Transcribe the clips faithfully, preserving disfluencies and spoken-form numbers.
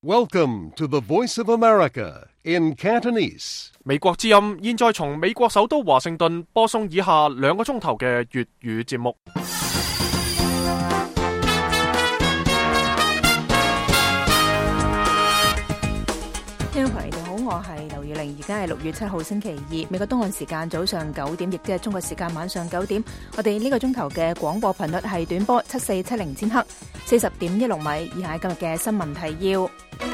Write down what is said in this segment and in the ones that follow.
Welcome to the Voice of America in Cantonese. 美國之音現在從美國首都華盛頓播送以下兩個鐘頭嘅粵語節目。 聽眾朋友你好，我係劉宇玲，而家係六月七號星期二，美國東岸時間早上九點，亦即係中國時間晚上九點。我哋呢個鐘頭嘅廣播頻率係短波七四七零千赫，四十點一六米。以下今日嘅新聞提要。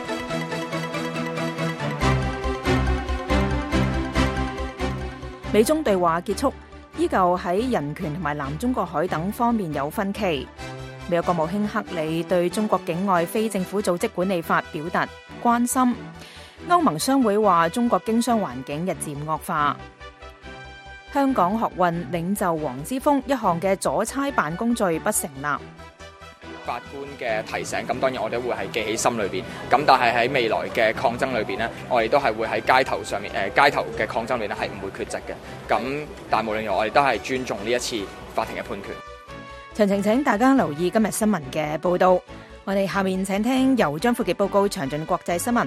美中對話結束，依舊喺人權同埋南中國海等方面有分歧。美國國務卿克里對中國境外非政府組織管理法表達關心。歐盟商會話中國經商環境日漸惡化。香港學運領袖黃之鋒一項嘅阻差辦公罪不成立。 法官嘅提醒，咁當然我哋會係記喺心裏邊，咁但係喺未來嘅抗爭裏邊呢，我哋都係會喺街頭上面，誒、呃、街頭嘅抗爭裏邊呢係唔會缺席嘅。咁但係無論如何，我哋都係尊重呢一次法庭嘅判決。 詳情請大家留意今日新聞嘅報道。我哋下面請聽由張富傑報告詳盡國際新聞。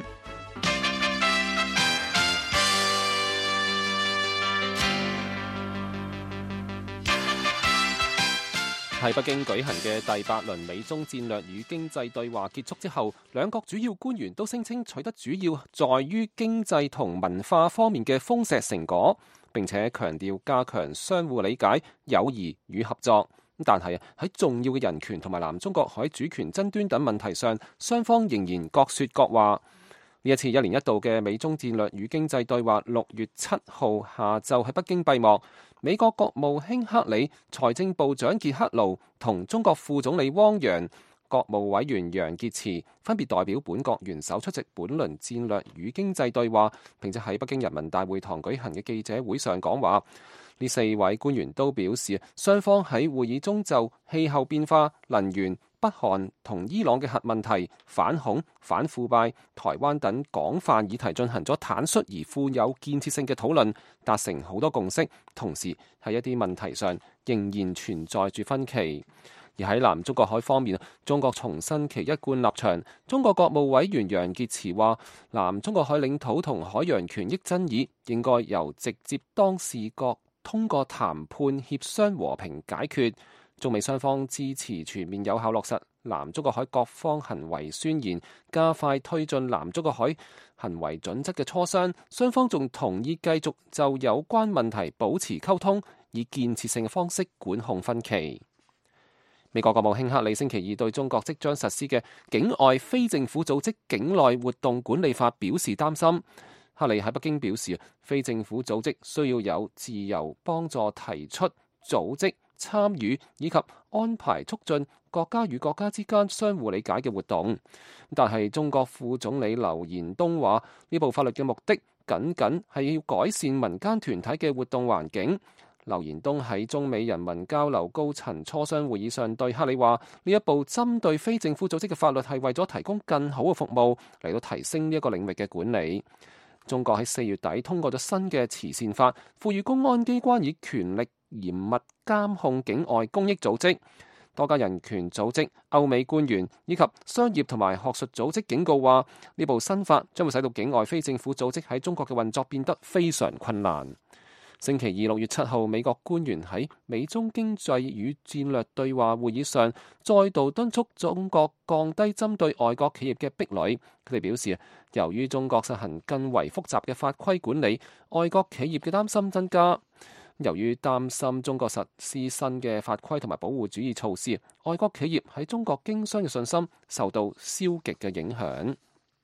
喺北京舉行嘅第八輪美中戰略與經濟對話結束之後，兩國主要官員都聲稱取得主要在於經濟同文化方面嘅豐碩成果，並且強調加強相互理解、友誼與合作。但係喺重要嘅人權同埋南中國海主權爭端等問題上，雙方仍然各說各話。呢一次一年一度嘅美中戰略與經濟對話，六月七號下晝喺北京閉幕。美國國務卿克里、財政部長傑克盧同中國副總理汪洋、國務委員楊潔篪分別代表本國元首出席本輪戰略與經濟對話，並且喺北京人民大會堂舉行嘅記者會上講話。呢四位官員都表示，雙方喺會議中就氣候變化、能源、北韓同伊朗嘅核問題、反恐、反腐敗、台灣等廣泛議題進行咗坦率而富有建設性嘅討論，達成好多共識。同時喺一啲問題上仍然存在住分歧。而喺南中國海方面，中國重申其一貫立場。中國國務委員楊潔篪話，南中國海領土同海洋權益爭議應該由直接當事國通過談判協商和平解決。中美雙方支持全面有效落實南中國海各方行為宣言，加快推進南中國海行為準則嘅磋商。雙方仲同意繼續就有關問題保持溝通，以建設性嘅方式管控分歧。美國國務卿克里星期二對中國即將實施嘅境外非政府組織境內活動管理法表示擔心。克里喺北京表示，非政府組織需要有自由幫助提出、組織、參與以及安排促進國家與國家之間相互理解嘅活動。但係中國副總理劉延東話，呢部法律嘅目的僅僅係要改善民間團體嘅活動環境。劉延東喺中美人民交流高層磋商會議上對克里話，呢一部針對非政府組織嘅法律係為咗提供更好嘅服務，嚟到提升呢一個領域嘅管理。中國喺四月底通過咗新嘅慈善法，賦予公安機關以權力嚴密監控境外公益組織。多家人權組織、歐美官員以及商業同埋學術組織警告話，呢部新法將會使到境外非政府組織喺中國嘅運作變得非常困難。星期二六月七號，美國官員喺美中經濟與戰略對話會議上，再度敦促中國降低針對外國企業嘅壁壘。佢哋表示，由於中國實行更為複雜嘅法規管理，外國企業嘅擔心增加。由於擔心中國實施新嘅法規同埋保護主義措施，外國企業喺中國經商嘅信心受到消極嘅影響。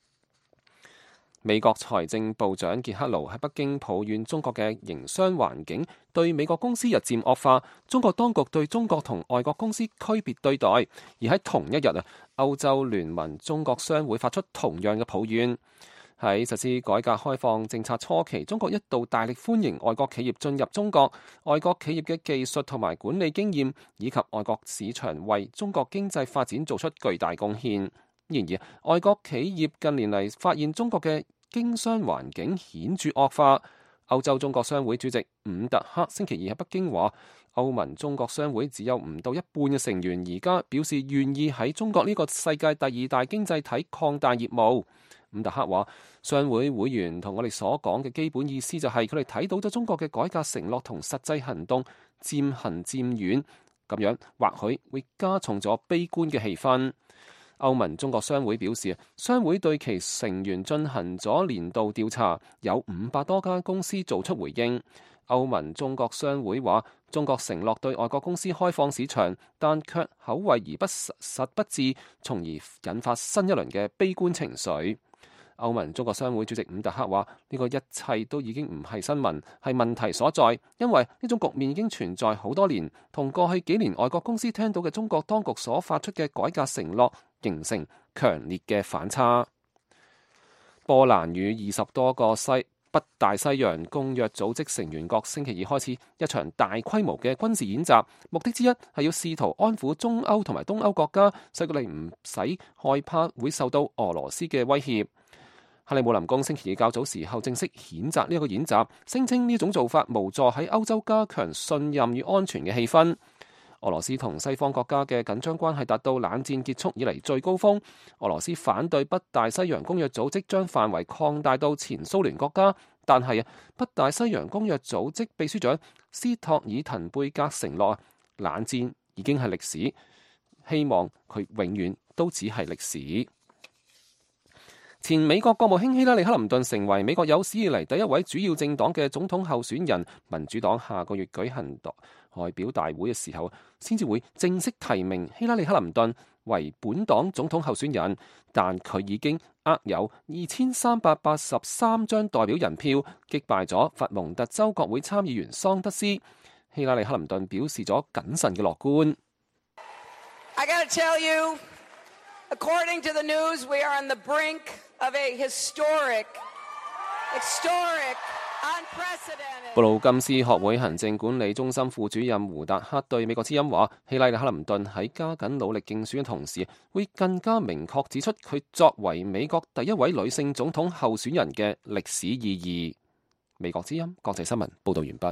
美國財政部長傑克盧喺北京抱怨中國嘅營商環境對美國公司日漸惡化，中國當局對中國同外國公司區別對待。而喺同一日啊，歐洲聯盟中國商會發出同樣嘅抱怨。喺實施改革開放政策初期，中國一度大力歡迎外國企業進入中國，外國企業嘅技術同埋管理經驗以及外國市場為中國經濟發展做出巨大貢獻。然而，外國企業近年嚟發現中國嘅經商環境顯著惡化。歐洲中國商會主席伍特克星期二喺北京話， 歐盟中國商會只有唔到一半嘅成員而家表示願意喺中國呢個世界第二大經濟體擴大業務。伍特克話：商會會員同我哋所講嘅基本意思就係佢哋睇到咗中國嘅改革承諾同實際行動漸行漸遠，咁樣或許會加重咗悲觀嘅氣氛。歐盟中國商會表示，商會對其成員進行咗年度調查，有五百多間公司做出回應。歐盟中國商會話，中國承諾對外國公司開放市場，但卻口惠而不實，實不至，從而引發新一輪嘅悲觀情緒。歐盟中國商會主席伍特克話：呢個一切都已經唔係新聞，係問題所在，因為呢種局面已經存在好多年，同過去幾年外國公司聽到嘅中國當局所發出嘅改革承諾形成強烈嘅反差。波蘭與二十多個西北大西洋公約組織成員國星期二開始一場大規模嘅軍事演習，目的之一係要試圖安撫中歐同埋東歐國家，使佢哋唔使害怕會受到俄羅斯嘅威脅。克里姆林宮星期二較早時候正式譴責呢一個演習，聲稱呢種做法無助喺歐洲加強信任與安全嘅氣氛。俄羅斯同西方國家嘅緊張關係達到冷戰結束以嚟最高峰。俄羅斯反對北大西洋公約組織將範圍擴大到前蘇聯國家，但係北大西洋公約組織秘書長斯托爾滕貝格承諾，冷戰已經係歷史，希望佢永遠都只係歷史。前美國國務卿希拉里克林頓成為美國有史以嚟第一位主要政黨嘅總統候選人，民主黨下個月舉行代表大會嘅時候，先至會正式提名希拉里克林頓為本黨總統候選人，但佢已經握有二千三百八十三張代表人票，擊敗咗佛蒙特州國會參議員桑德斯。希拉里克林頓表示咗謹慎嘅樂觀。 I gotta tell you, according to the news, we are on the brink of a historic, historic, unprecedented. 布魯金斯學會行政管理中心副主任胡達克對美國之音話：希拉里克林頓喺加緊努力競選嘅同時，會更加明確指出佢作為美國第一位女性總統候選人嘅歷史意義。美國之音國際新聞報道完畢。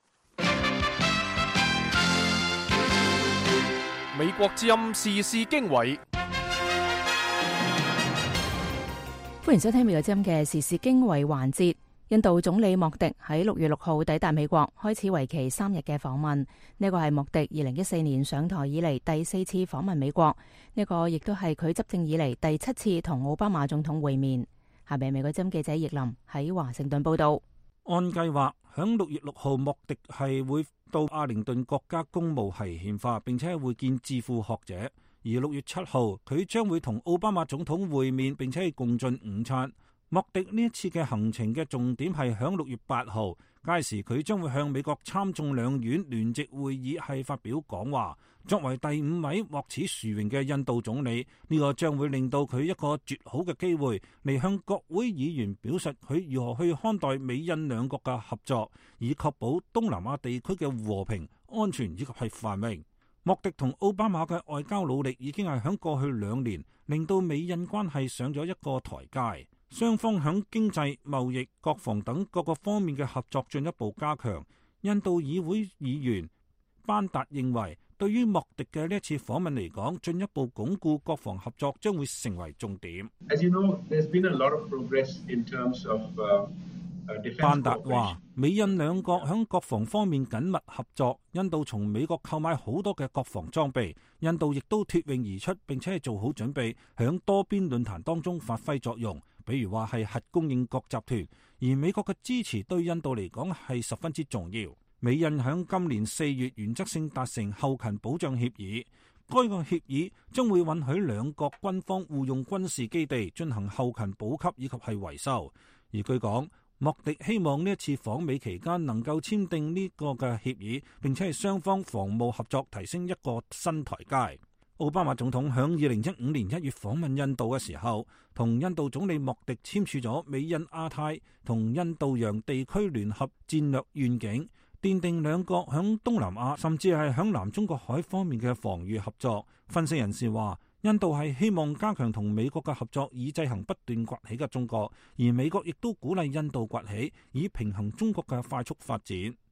美國之音時事經緯。 歡迎收聽美國之音嘅時事經緯環節。印度總理莫迪喺六月六號抵達美國，開始為期三日嘅訪問。呢個係莫迪二零一四年上台以嚟第四次訪問美國，呢個亦都係佢執政以嚟第七次同奧巴馬總統會面。下面美國之音記者葉林喺華盛頓報道。 按計劃，響六月六號，莫迪係會到阿靈頓國家公墓係獻花，並且會見智庫學者。而六月七號，佢將會同奧巴馬總統會面，並且係共進午餐。莫迪呢一次嘅行程嘅重點係響六月八號，屆時佢將會向美國參眾兩院聯席會議係發表講話。作為第五位獲此殊榮嘅印度總理，呢、這個將會令到佢一個絕好嘅機會嚟向國會議員表述佢如何去看待美印兩國嘅合作，以確保東南亞地區嘅和平、安全以及係繁榮。莫迪同奧巴馬嘅外交努力已經係響過去兩年令到美印關係上咗一個台階，雙方響經濟、貿易、國防等各個方面嘅合作進一步加強。印度議會議員班達認為，對於莫迪嘅呢一次訪問嚟講，進一步鞏固國防合作將會成為重點。 As you know, there's been a lot of progress in terms of, uh, 班達話：美印兩國響國防方面緊密合作，印度從美國購買好多嘅國防裝備，印度亦都脫穎而出，並且係做好準備響多邊論壇當中發揮作用。比如話係核供應國集團，而美國嘅支持對印度嚟講係十分之重要。美印響今年四月原則性達成後勤保障協議，該個協議將會允許兩國軍方互用軍事基地進行後勤補給以及係維修。而據講，莫迪希望呢一次訪美期間能夠簽訂呢個嘅協議，並且係雙方防務合作提升一個新台階。奧巴馬總統響二零一五年一月訪問印度嘅時候，同印度總理莫迪簽署咗美印亞太同印度洋地區聯合戰略願景，奠定兩國響東南亞甚至係響南中國海方面嘅防禦合作。分析人士話，印度係希望加強同美國嘅合作，以制衡不斷崛起嘅中國，而美國亦都鼓勵印度崛起，以平衡中國嘅快速發展。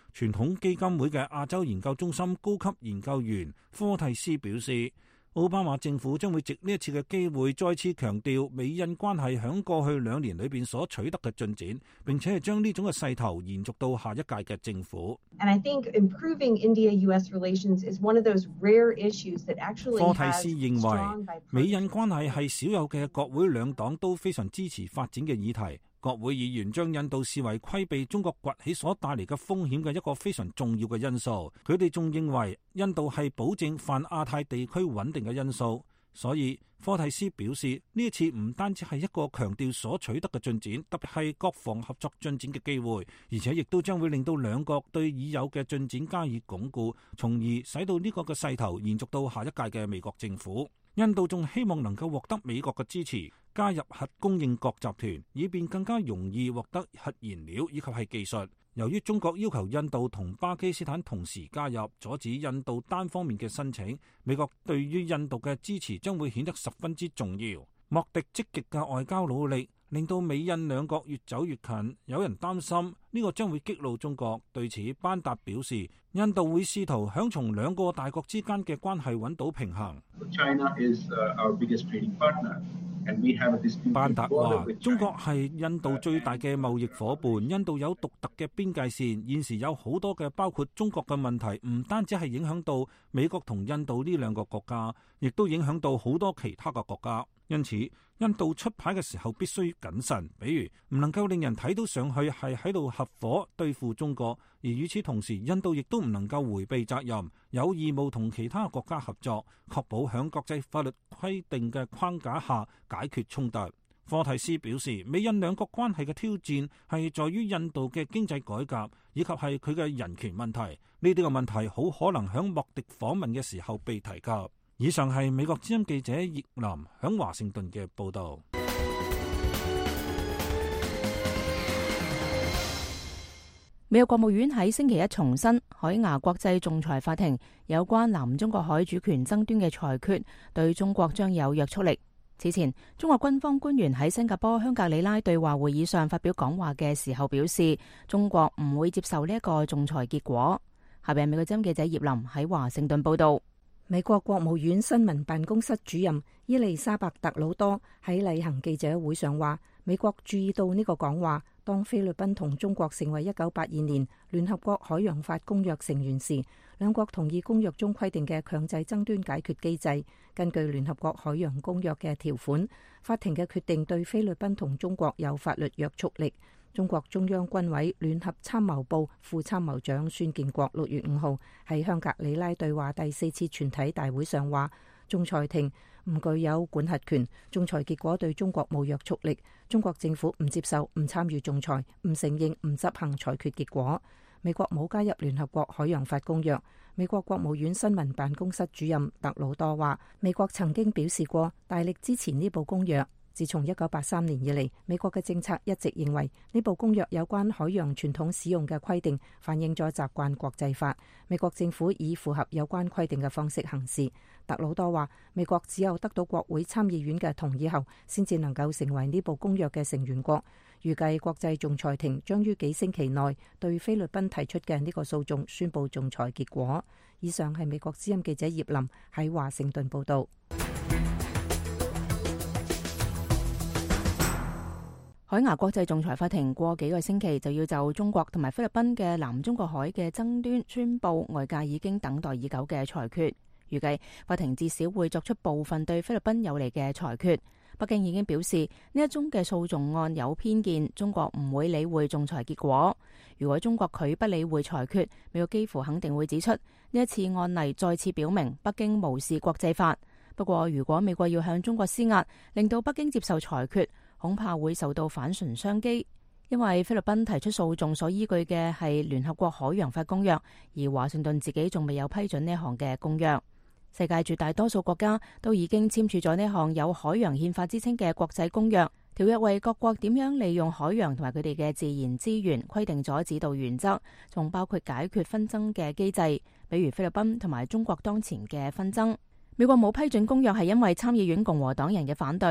傳統基金會嘅亞洲研究中心高級研究員科蒂斯表示，奧巴馬政府將會藉呢一次嘅機會再次強調美印關係響過去兩年裏邊所取得嘅進展，並且係將呢種嘅勢頭延續到下一屆嘅政府。 And I think improving India-U S relations is one of those rare issues that actually has 科蒂斯認為，美印關係係少有嘅國會兩黨都非常支持發展嘅議題。國會議員將印度視為規避中國崛起所帶嚟嘅風險嘅一個非常重要嘅因素。佢哋仲認為印度係保證泛亞太地區穩定嘅因素。所以科蒂斯表示，呢一次唔單止係一個強調所取得嘅進展，特別係國防合作進展嘅機會，而且亦都將會令到兩國對已有嘅進展加以鞏固，從而使到呢個嘅勢頭延續到下一屆嘅美國政府。印度仲希望能夠獲得美國嘅支持，加入核供應國集團，以便更加容易獲得核燃料以及係技術。由於中國要求印度同巴基斯坦同時加入，阻止印度單方面嘅申請，美國對於印度嘅支持將會顯得十分之重要。莫迪積極嘅外交努力令到美印兩國越走越近，有人擔心呢個將會激怒中國。對此，班達表示，印度會試圖想從兩個大國之間嘅關係揾到平衡。 China is our biggest trading partner. 班達話：中國係印度最大嘅貿易夥伴，印度有獨特嘅邊界線，現時有好多嘅包括中國嘅問題，唔單止係影響到美國同印度呢兩個國家，亦都影響到好多其他嘅國家。因此，印度出牌嘅時候必須謹慎，比如唔能夠令人睇到上去係喺度合夥對付中國，而與此同時，印度亦都唔能夠迴避責任，有義務同其他國家合作，確保響國際法律規定嘅框架下解決衝突。科蒂斯表示，美印兩國關係嘅挑戰係在於印度嘅經濟改革，以及係佢嘅人權問題。呢啲嘅問題好可能響莫迪訪問嘅時候被提及。以上係美國之音記者葉林響華盛頓嘅報導。 美國國務院喺星期一重申，海牙國際仲裁法庭有關南中國海主權爭端嘅裁決對中國將有約束力。此前，中國軍方官員喺新加坡香格里拉對話會議上發表講話嘅時候表示，中國唔會接受呢一個仲裁結果。下邊係美國之音記者葉林喺華盛頓報導。 美國國務院新聞辦公室主任伊麗莎白特魯多喺例行記者會上話，美國注意到呢個講話，當菲律賓同中國成為一九八二年聯合國海洋法公約成員時，兩國同意公約中規定嘅強制爭端解決機制。根據聯合國海洋公約嘅條款，法庭嘅決定對菲律賓同中國有法律約束力。中國中央軍委聯合參謀部副參謀長孫建國六月五號喺香格里拉對話第四次全體大會上話，仲裁庭唔具有管轄權，仲裁結果對中國冇約束力，中國政府唔接受、唔參與仲裁，唔承認、唔執行裁決結果。美國冇加入聯合國海洋法公約。美國國務院新聞辦公室主任特魯多話，美國曾經表示過大力支持呢部公約。自從一九八三年以嚟，美國嘅政策一直認為呢部公約有關海洋傳統使用嘅規定反映咗習慣國際法。美國政府以符合有關規定嘅方式行事。特魯多話，美國只有得到國會參議院嘅同意後，先至能夠成為呢部公約嘅成員國。預計國際仲裁庭將於幾星期內對菲律賓提出嘅呢個訴訟宣布仲裁結果。以上係美國之音記者葉林喺華盛頓報道。 海牙國際仲裁法庭過幾個星期就要就中國同埋菲律賓嘅南中國海嘅爭端宣布外界已經等待已久嘅裁決。預計法庭至少會作出部分對菲律賓有利嘅裁決。北京已經表示呢一宗嘅訴訟案有偏見，中國唔會理會仲裁結果。如果中國拒不理會裁決，美國幾乎肯定會指出呢一次案例再次表明北京無視國際法。不過如果美國要向中國施壓，令到北京接受裁決，恐怕會受到反唇相譏，因為菲律賓提出訴訟所依據嘅係聯合國海洋法公約，而華盛頓自己仲未有批准呢項嘅公約。世界絕大多數國家都已經簽署咗呢項有海洋憲法之稱嘅國際公約，條約為各國點樣利用海洋同埋佢哋嘅自然資源規定咗指導原則，仲包括解決紛爭嘅機制，比如菲律賓同埋中國當前嘅紛爭。美國冇批准公約係因為參議院共和黨人嘅反對。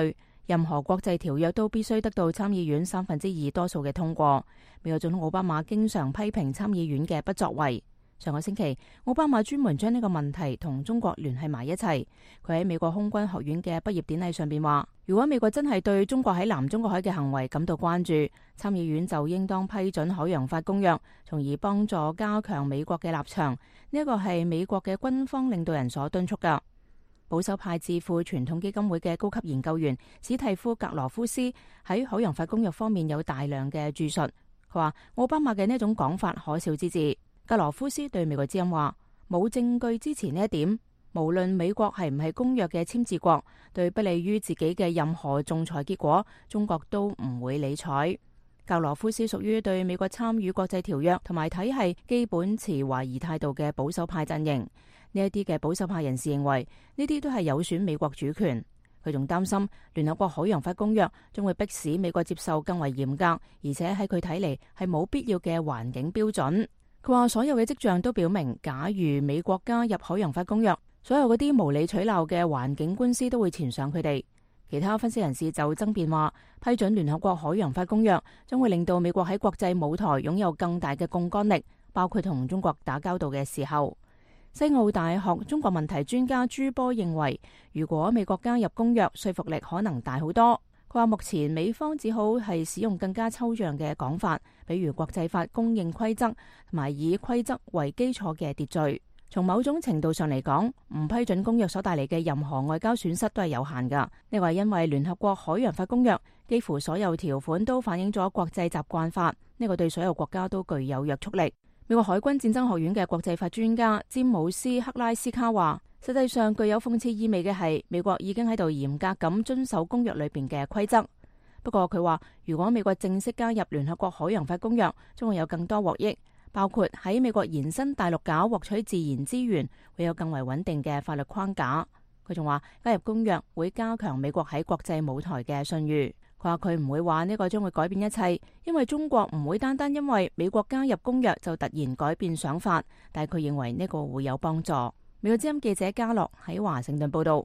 任何國際條約都必須得到參議院三分之二多數嘅通過。美國總統奧巴馬經常批評參議院嘅不作為。上個星期，奧巴馬專門將呢個問題同中國聯繫埋一齊。佢喺美國空軍學院嘅畢業典禮上邊話，如果美國真係對中國喺南中國海嘅行為感到關注，參議院就應當批准海洋法公約，從而幫助加強美國嘅立場。呢一個係美國嘅軍方領導人所敦促噶。保守派智庫傳統基金會嘅高級研究員史蒂夫格羅夫斯喺海洋法公約方面有大量嘅著述。佢話奧巴馬嘅呢一種講法可笑之至。格羅夫斯對美國之音話，冇證據支持呢一點，無論美國係唔係公約嘅簽字國，對不利於自己嘅任何仲裁結果，中國都唔會理睬。格羅夫斯屬於對美國參與國際條約同埋體系基本持懷疑態度嘅保守派陣營。呢一啲嘅保守派人士認為，呢啲都係有損美國主權。佢仲擔心聯合國海洋法公約將會迫使美國接受更為嚴格，而且喺佢睇嚟係冇必要嘅環境標準。佢話所有嘅跡象都表明，假如美國加入海洋法公約，所有嗰啲無理取鬧嘅環境官司都會纏上佢哋。其他分析人士就爭辯話，批准聯合國海洋法公約將會令到美國喺國際舞台擁有更大嘅槓桿力，包括同中國打交道嘅時候。西澳大學中國問題專家朱波認為，如果美國加入公約，說服力可能大好多。佢話目前美方只好係使用更加抽象嘅講法，比如國際法公認規則同埋以規則為基礎嘅秩序。從某種程度上嚟講，唔批准公約所帶嚟嘅任何外交損失都係有限㗎。呢個係因為聯合國海洋法公約幾乎所有條款都反映咗國際習慣法，呢個對所有國家都具有約束力。美國海軍戰爭學院嘅國際法專家詹姆斯克拉斯卡話，實際上具有諷刺意味嘅係，美國已經喺度嚴格咁遵守公約裏邊嘅規則。不過佢話，如果美國正式加入聯合國海洋法公約，將會有更多獲益，包括喺美國延伸大陸架獲取自然資源，會有更為穩定嘅法律框架。佢仲話，加入公約會加強美國喺國際舞台嘅信譽。佢話佢唔會話呢個將會改變一切，因為中國唔會單單因為美國加入公約就突然改變想法，但係佢認為呢個會有幫助。美國之音記者嘉樂喺華盛頓報道。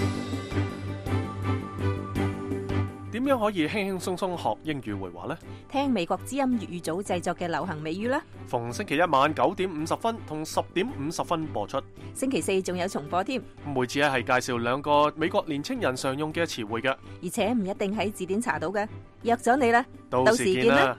點樣可以輕輕鬆鬆學英語會話呢？ 聽美國之音粵語組製作嘅流行美語啦。 逢星期一晚九點五十分同十點五十分播出。 星期四仲有重播添。 每次係介紹兩個美國年青人常用嘅詞彙嘅， 而且唔一定喺字典查到嘅。約咗你啦， 到時見啦。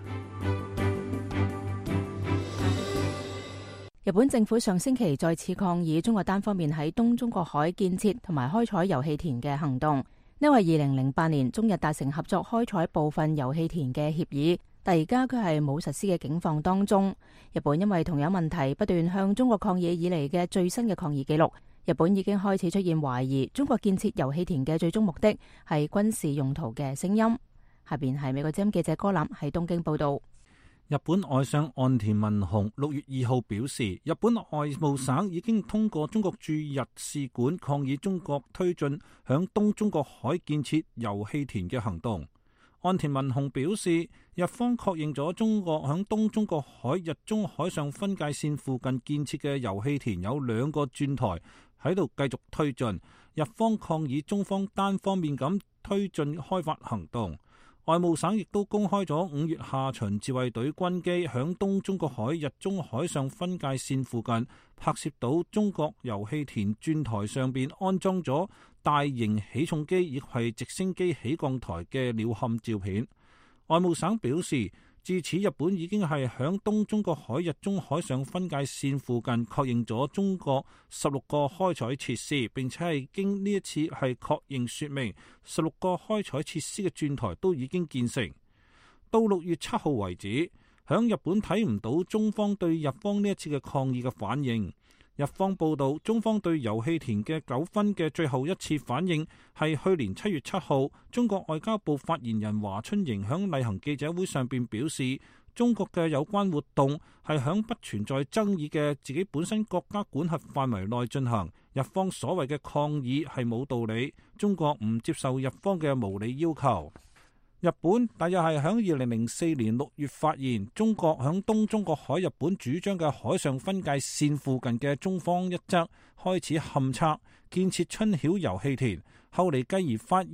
日本政府上星期再次抗議中國單方面喺東中國海建設同埋開採油氣田嘅行動。因為二零零八年中日達成合作開採部分油氣田嘅協議，但而家佢係冇實施嘅境況當中。日本因為同樣問題不斷向中國抗議以嚟嘅最新嘅抗議記錄，日本已經開始出現懷疑中國建設油氣田嘅最終目的係軍事用途嘅聲音。下邊係美國之音記者柯林喺東京報道。 日本外相岸田文雄六月二號表示，日本外務省已經通過中國駐日使館抗議中國推進響東中國海建設油氣田嘅行動。岸田文雄表示，日方確認咗中國響東中國海日中海上分界線附近建設嘅油氣田有兩個鑽台喺度繼續推進，日方抗議中方單方面咁推進開發行動。外務省亦都公開咗五月下旬自衛隊軍機響東中國海日中海上分界線附近拍攝到中國油氣田鑽台上邊安裝咗大型起重機亦係直升機起降台嘅鳥瞰照片。外務省表示，至此日本已經係響東中國海日中海上分界線附近確認咗中國十六個開採設施，並且係經呢一次係確認說明十六個開採設施嘅鑽台都已經建成。到六月七號為止，響日本睇唔到中方對日方呢一次嘅抗議嘅反應。日方報道，中方對油氣田嘅糾紛嘅最後一次反應係去年七月七號，中國外交部發言人華春瑩響例行記者會上邊表示，中國嘅有關活動係響不存在爭議嘅自己本身國家管轄範圍內進行，日方所謂嘅抗議係冇道理，中國唔接受日方嘅無理要求。日本大約係響二零零四年六月發現中國響東中國海日本主張嘅海上分界線附近嘅中方一側開始勘測建設春曉油氣田，後嚟繼而發現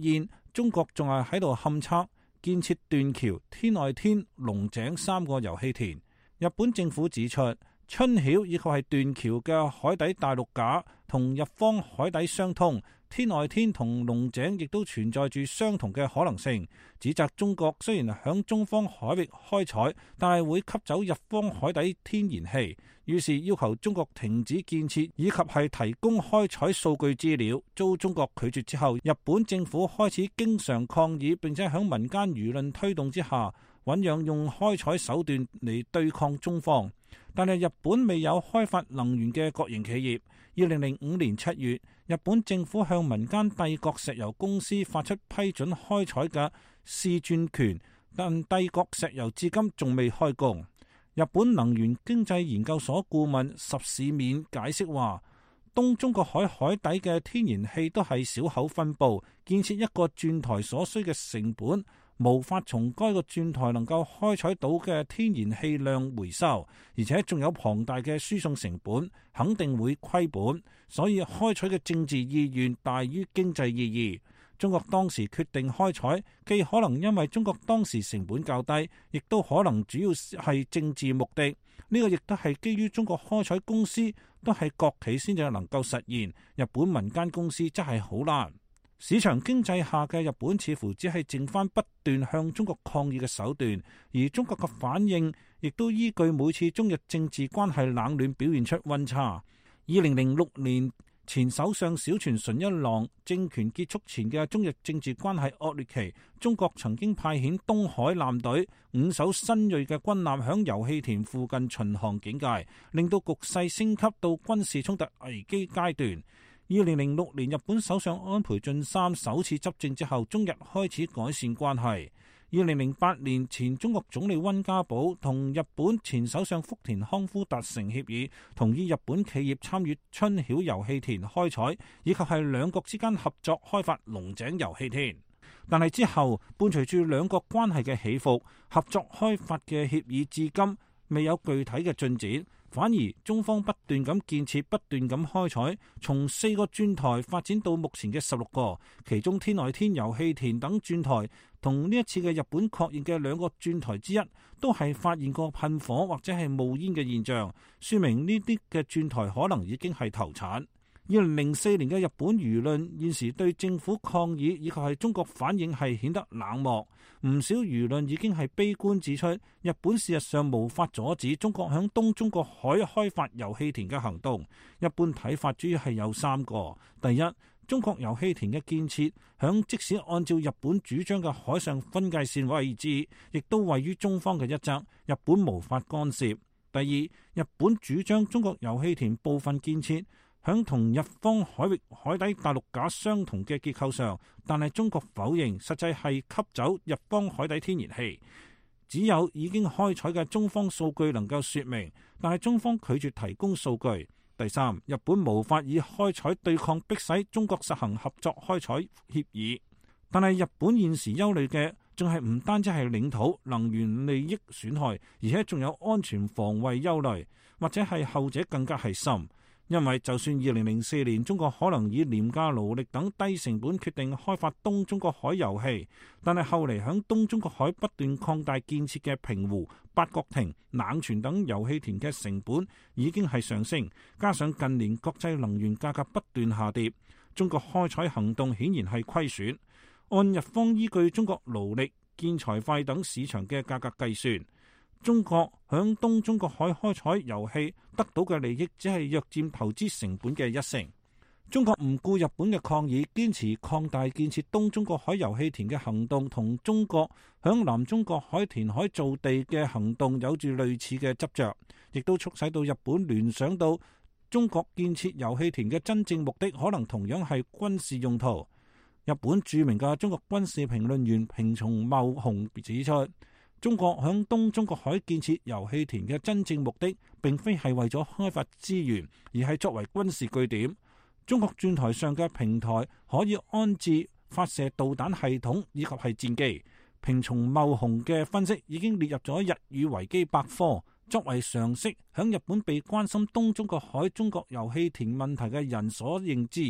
中國仲係喺度勘測建設斷橋、天外天、龍井三個油氣田。日本政府指出，春曉以及係斷橋嘅海底大陸架同日方海底相通，天外天同龍井亦都存在住相同嘅可能性，指責中國雖然響中方海域開採，但係會吸走日方海底天然氣，於是要求中國停止建設以及係提供開採數據資料。遭中國拒絕之後，日本政府開始經常抗議，並且響民間輿論推動之下，醞釀用開採手段嚟對抗中方。但係日本未有開發能源嘅國營企業。二零零五年七月，日本政府向民間帝國石油公司發出批准開採嘅試鑽權，但帝國石油至今仲未開工。日本能源經濟研究所顧問十市面解釋話，東中國海海底嘅天然氣都係小口分布，建設一個鑽台所需嘅成本無法從該個鑽台能夠開採到嘅天然氣量回收，而且仲有龐大嘅輸送成本，肯定會虧本，所以開採嘅政治意願大於經濟意義。中國當時決定開採，既可能因為中國當時成本較低，亦都可能主要係政治目的。呢個亦都係基於中國開採公司都係國企先至能夠實現，日本民間公司真係好難。市場經濟下嘅日本似乎只係剩翻不斷向中國抗議嘅手段，而中國嘅反應亦都依據每次中日政治關係冷暖表現出溫差。二零零六年前首相小泉純一郎政權結束前嘅中日政治關係惡劣期，中國曾經派遣東海艦隊五艘新銳嘅軍艦響油氣田附近巡航警戒，令到局勢升級到軍事衝突危機階段。二零零六年，日本首相安倍晉三首次執政之後，中日開始改善關係。二零零八年，前中國總理溫家寶同日本前首相福田康夫達成協議，同意日本企業參與春曉油氣田開採，以及係兩國之間合作開發龍井油氣田。但係之後，伴隨住兩國關係嘅起伏，合作開發嘅協議至今未有具體嘅進展。反而中方不斷咁建設，不斷咁開採，從四個鑽台發展到目前嘅十六個，其中天外天油氣田等鑽台同呢一次嘅日本確認嘅兩個鑽台之一，都係發現過噴火或者係冒煙嘅現象，說明呢啲嘅鑽台可能已經係投產。二零零四年嘅日本輿論現時對政府抗議以及係中國反應係顯得冷漠，唔少輿論已經係悲觀指出，日本事實上無法阻止中國響東中國海開發油氣田嘅行動。一般睇法主要係有三個：第一，中國油氣田嘅建設響即使按照日本主張嘅海上分界線位置，亦都位於中方嘅一側，日本無法干涉；第二，日本主張中國油氣田部分建設響同日方海域海底大陸架相同嘅結構上，但係中國否認，實際係吸走日方海底天然氣。只有已經開採嘅中方數據能夠說明，但係中方拒絕提供數據。第三，日本無法以開採對抗迫使中國實行合作開採協議。但係日本現時憂慮嘅仲係唔單止係領土能源利益損害，而且仲有安全防衛憂慮，或者係後者更加係深。因為就算二零零四年中國可能以廉價勞力等低成本決定開發東中國海油氣，但係後嚟響東中國海不斷擴大建設嘅平湖、八角亭、冷泉等油氣田嘅成本已經係上升，加上近年國際能源價格不斷下跌，中國開採行動顯然係虧損。按日方依據中國勞力、建材費等市場嘅價格計算，中國響東中國海開採油氣得到嘅利益只係約佔投資成本嘅一成。中國唔顧日本嘅抗議，堅持擴大建設東中國海油氣田嘅行動，同中國響南中國海填海造地嘅行動有住類似嘅執着，亦都促使到日本聯想到中國建設油氣田嘅真正目的可能同樣係軍事用途。日本著名嘅中國軍事評論員平松茂雄指出，中國響東中國海建設油氣田嘅真正目的，並非係為咗開發資源，而係作為軍事據點。中國鑽台上嘅平台可以安置發射導彈系統以及係戰機。平松茂雄嘅分析已經列入咗日語維基百科，作為常識，響日本被關心東中國海中國油氣田問題嘅人所認知。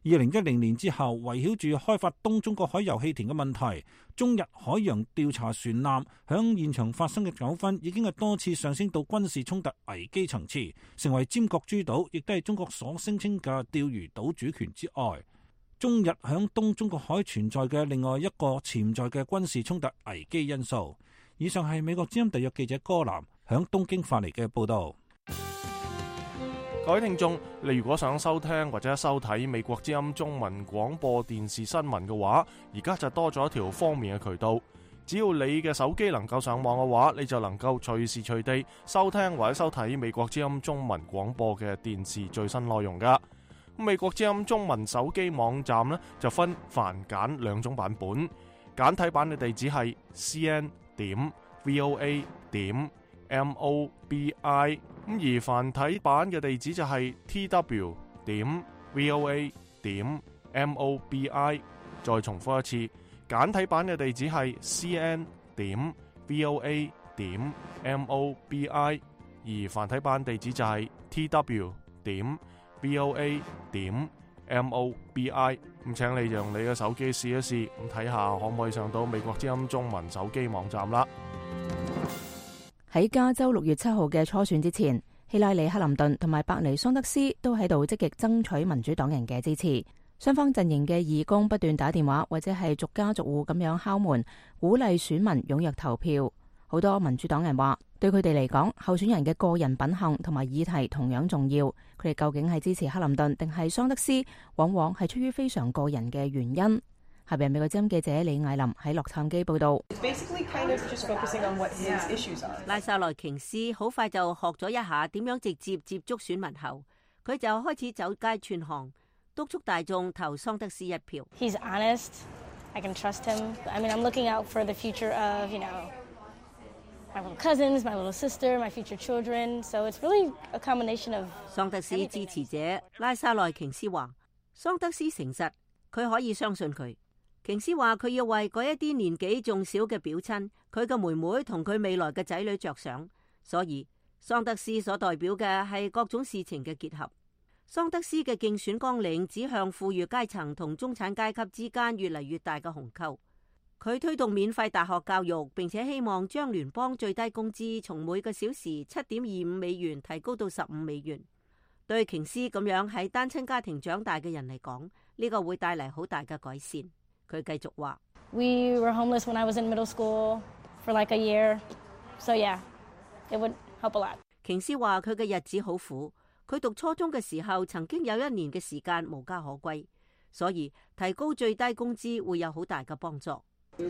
二零一零年之後，圍繞住開發東中國海油氣田嘅問題，中日海洋調查船艦響現場發生嘅糾紛已經係多次上升到軍事衝突危機層次，成為尖閣諸島，亦都係中國所聲稱嘅釣魚島主權之外。中日響東中國海存在嘅另外一個潛在嘅軍事衝突危機因素。以上係美國之音特約記者柯南響東京發嚟嘅報道。 各位聽眾，你如果想收聽或者收睇美國之音中文廣播電視新聞嘅話，而家就多咗一條方便嘅渠道。只要你嘅手機能夠上網嘅話，你就能夠隨時隨地收聽或者收睇美國之音中文廣播嘅電視最新內容噶。美國之音中文手機網站呢，就分繁簡兩種版本，簡體版嘅地址係 c n 點 v o a 點 m o b i。咁而繁體版嘅地址就係 t w 點 v o a 點 m o b i。再重複一次，簡體版嘅地址係 c n 點 v o a 點 m o b i。而繁體版地址就係 t w 點 v o a 點 m o b i。咁請你用你嘅手機試一試，咁睇下可唔可以上到美國之音中文手機網站啦。 喺加州六月七號嘅初選之前，希拉里·克林頓同埋伯尼·桑德斯都喺度積極爭取民主黨人嘅支持。雙方陣營嘅義工不斷打電話或者係逐家逐戶咁樣敲門，鼓勵選民踴躍投票。好多民主黨人話，對佢哋嚟講，候選人嘅個人品行同埋議題同樣重要。佢哋究竟係支持克林頓定係桑德斯，往往係出於非常個人嘅原因。下邊美國之音記者李艾琳喺洛杉磯報道。 Kind of just focusing on what his issues are. 拉薩萊瓊斯好快就學咗一下點樣直接接觸選民後，佢就開始走街串巷，督促大眾投桑德斯一票。 He's honest. I can trust him. I mean, I'm looking out for the future of, you know, my little cousins, my little sister, my future children. So it's really a combination of. 桑德斯支持者拉薩萊瓊斯話：桑德斯誠實，佢可以相信佢。瓊斯話佢要為嗰一啲年紀仲小嘅表親，佢嘅妹妹同佢未來嘅仔女着想，所以桑德斯所代表嘅係各種事情嘅結合。桑德斯嘅競選綱領指向富裕階層同中產階級之間越嚟越大嘅鴻溝。佢推動免費大學教育，並且希望將聯邦最低工資從每個小時七點二五美元提高到十五美元。對瓊斯咁樣喺單親家庭長大嘅人嚟講，呢個會帶嚟好大嘅改善。佢繼續話 We were homeless when I was in middle school for like a year. So yeah, it would help a lot. 瓊斯話佢嘅日子好苦，佢讀初中嘅時候曾經有一年嘅時間無家可歸，所以提高最低工資會有好大嘅幫助。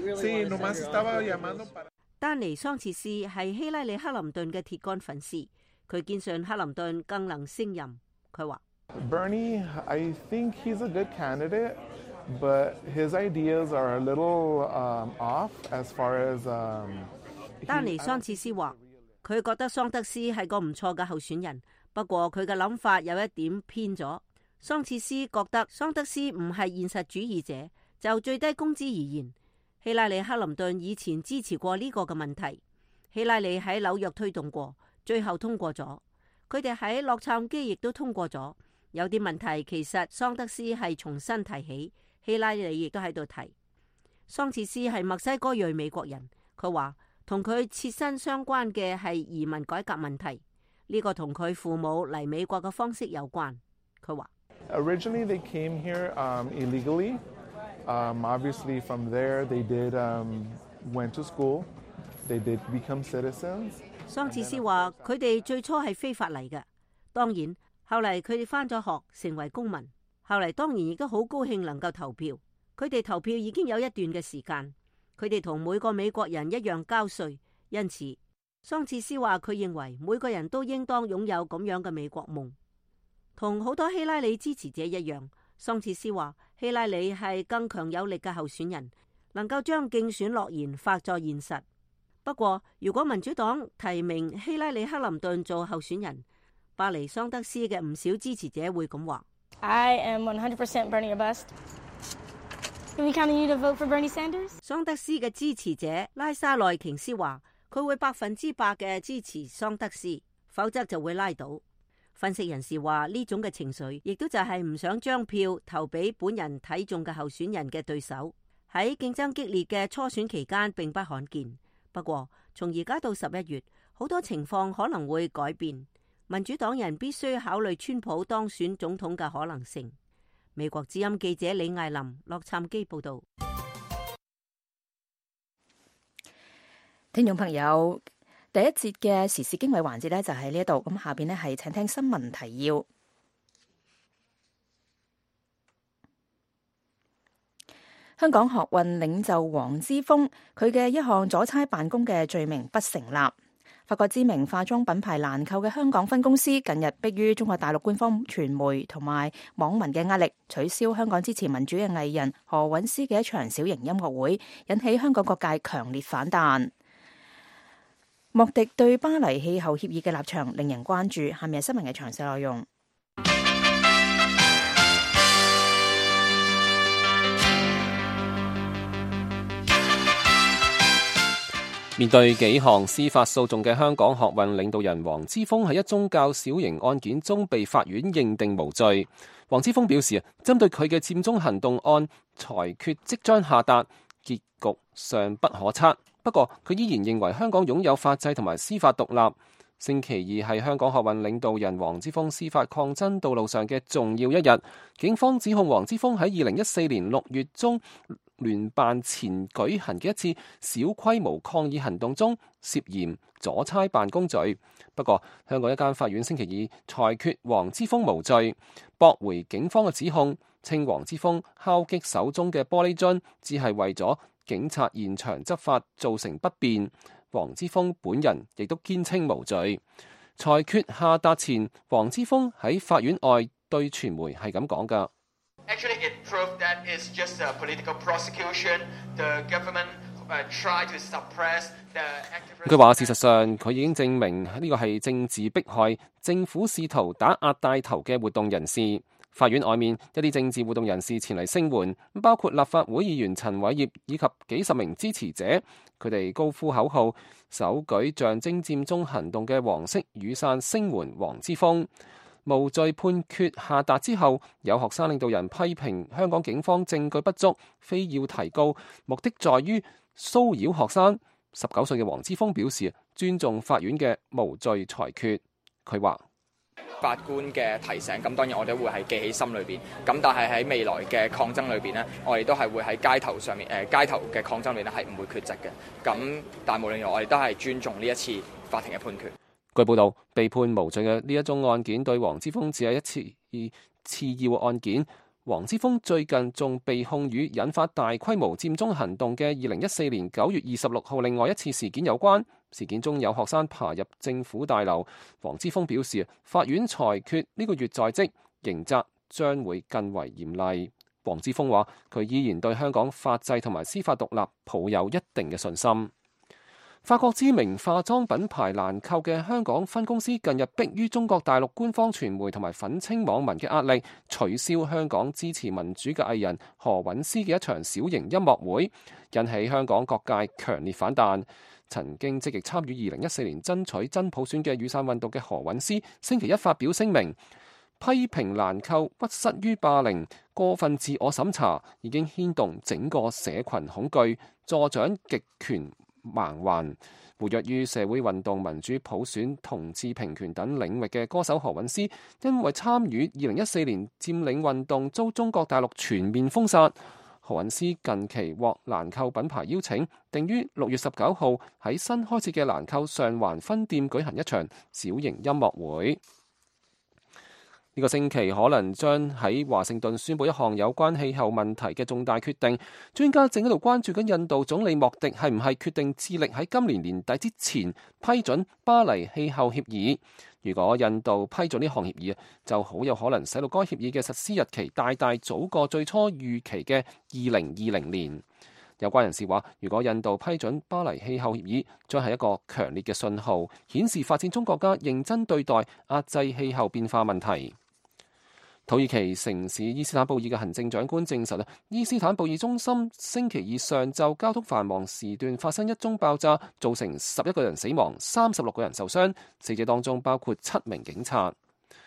丹尼桑切斯係希拉里克林頓嘅鐵桿粉絲，佢堅信克林頓更能勝任。佢話 Bernie, I think he's a good candidate. But his ideas are a little um, off as far as. Um, 丹尼桑切斯話：佢覺得桑德斯係個唔錯嘅候選人，不過佢嘅諗法有一點偏咗。桑切斯覺得桑德斯唔係現實主義者。就最低工資而言，希拉里克林頓以前支持過呢個嘅問題。希拉里喺紐約推動過，最後通過咗。佢哋喺洛杉磯亦都通過咗。有啲問題其實桑德斯係重新提起。希拉里亦都喺度提，桑切斯係墨西哥裔美國人。佢話同佢切身相關嘅係移民改革問題，呢個同佢父母嚟美國嘅方式有關。佢話 Originally they came here um, illegally. Um, obviously from there they did um, went to school. They did become citizens. 桑切斯話佢哋最初係非法嚟嘅，當然後嚟佢哋返咗學，成為公民。後嚟當然亦都好高興能夠投票，佢哋投票已經有一段嘅時間，佢哋同每個美國人一樣交稅，因此桑切斯話佢認為每個人都應當擁有咁樣嘅美國夢。同好多希拉里支持者一樣，桑切斯話希拉里係更強有力嘅候選人，能夠將競選諾言化作現實。不過如果民主黨提名希拉里克林頓做候選人，伯尼桑德斯嘅唔少支持者會咁話。 I am one hundred percent Bernie or bust. Can we count on you to vote for Bernie Sanders? 桑德斯嘅支持者拉薩萊瓊斯話，佢會百分之百嘅支持桑德斯，否則就會拉倒。 分析人士話，呢種嘅情緒亦都就係唔想將票投俾本人睇中嘅候選人嘅對手。喺競爭激烈嘅初選期間並不罕見，不過從而家到十一月，好多情況可能會改變。民主黨人必須考慮川普當選總統嘅可能性。美國之音記者李艾琳洛杉磯報道。 聽眾朋友，第一節嘅時事經緯環節呢，就喺呢一度，咁下邊呢係請聽新聞提要。香港學運領袖黃之鋒，佢嘅一項阻差辦公嘅罪名不成立。法國知名化妝品牌蘭蔻嘅香港分公司近日迫於中國大陸官方傳媒同埋網民嘅壓力，取消香港支持民主嘅藝人何韻詩嘅一場小型音樂會，引起香港各界強烈反彈。莫迪對巴黎氣候協議嘅立場令人關注。下面係新聞嘅詳細內容。 面對幾項司法訴訟嘅香港學運領導人黃之鋒喺一宗較小型案件中被法院認定無罪。黃之鋒表示啊，針對佢嘅佔中行動案裁決即將下達，結局尚不可測。不過佢依然認為香港擁有法制同埋司法獨立。星期二係香港學運領導人黃之鋒司法抗爭道路上嘅重要一日。警方指控黃之鋒喺二零一四年六月中聯辦前舉行嘅一次小規模抗議行動中涉嫌阻差辦公罪。不過香港一間法院星期二裁決黃之鋒無罪，駁回警方嘅指控，稱黃之鋒敲擊手中嘅玻璃樽只係為咗警察現場執法造成不便。黃之鋒本人亦都堅稱無罪。裁決下達前，黃之鋒喺法院外對傳媒係咁講㗎。 Actually, it proved that it's just a political prosecution. The government tried to suppress the activists. 佢話事實上，佢已經證明呢個係政治迫害，政府試圖打壓帶頭嘅活動人士。法院外面一啲政治活動人士前嚟聲援，包括立法會議員陳偉業以及幾十名支持者，佢哋高呼口號，手舉象徵佔中行動嘅黃色雨傘聲援黃之鋒。無罪判決下達之後，有學生領導人批評香港警方證據不足，非要提告，目的在於騷擾學生。十九歲嘅黃之鋒表示尊重法院嘅無罪裁決。佢話法官嘅提醒，咁當然我哋會係記喺心裏邊。咁但係喺未來嘅抗爭裏邊呢，我哋都係會喺街頭上面，誒、呃、街頭嘅抗爭裏邊咧係唔會缺席嘅。咁但係無論如何，我哋都係尊重呢一次法庭嘅判決。 據報道，被判無罪嘅呢一宗案件對黃之鋒只係一次次要案件。黃之鋒最近仲被控與引發大規模佔中行動嘅二零一四年九月二十六號另外一次事件有關。事件中有學生爬入政府大樓。黃之鋒表示，法院裁決呢個月在即，刑責將會更為嚴厲。黃之鋒話，佢依然對香港法制同埋司法獨立抱有一定嘅信心。法國知名化妝品牌蘭蔻嘅香港分公司近日迫於中國大陸官方傳媒同埋憤青網民嘅壓力，取消香港支持民主嘅藝人何韻詩嘅一場小型音樂會，引起香港各界強烈反彈。曾經積極參與二零一四年爭取真普選嘅雨傘運動嘅何韻詩，星期一發表聲明，批評蘭蔻屈膝於霸凌、過分自我審查，已經牽動整個社群恐懼，助長極權盲環。活躍於社會運動、民主普選、同志平權等領域嘅歌手何韻詩，因為參與二零一四年佔領運動遭中國大陸全面封殺。何韻詩近期獲蘭蔻品牌邀請，定於六月十九號喺新開設嘅蘭蔻上環分店舉行一場小型音樂會。呢個星期可能將喺華盛頓宣佈一項有關氣候問題嘅重大決定。專家正喺度關注緊印度總理莫迪係唔係決定致力喺今年年底之前批准巴黎氣候協議。如果印度批准呢項協議，就好有可能使到該協議嘅實施日期大大早過最初預期嘅二零二零年。有關人士話，如果印度批准巴黎氣候協議，將係一個強烈嘅信號，顯示發展中國家認真對待壓制氣候變化問題。土耳其城市伊斯坦布爾嘅行政長官證實，伊斯坦布爾中心星期二上晝交通繁忙時段發生一宗爆炸，造成十一個人死亡、三十六個人受傷，死者當中包括七名警察。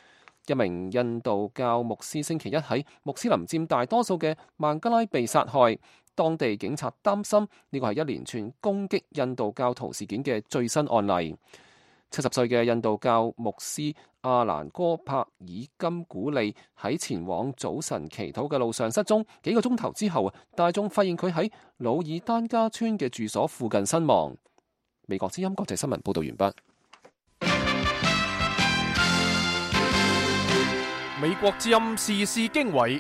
一名印度教牧師星期一喺穆斯林佔大多數嘅孟加拉被殺害，當地警察擔心呢個係一連串攻擊印度教徒事件嘅最新案例。七十歲嘅印度教牧師阿蘭哥帕爾金古利喺前往早晨祈禱嘅路上失蹤，幾個鐘頭之後，大眾發現佢喺魯爾丹加村嘅住所附近身亡。美國之音國際新聞報道完畢。 美國之音時事經緯，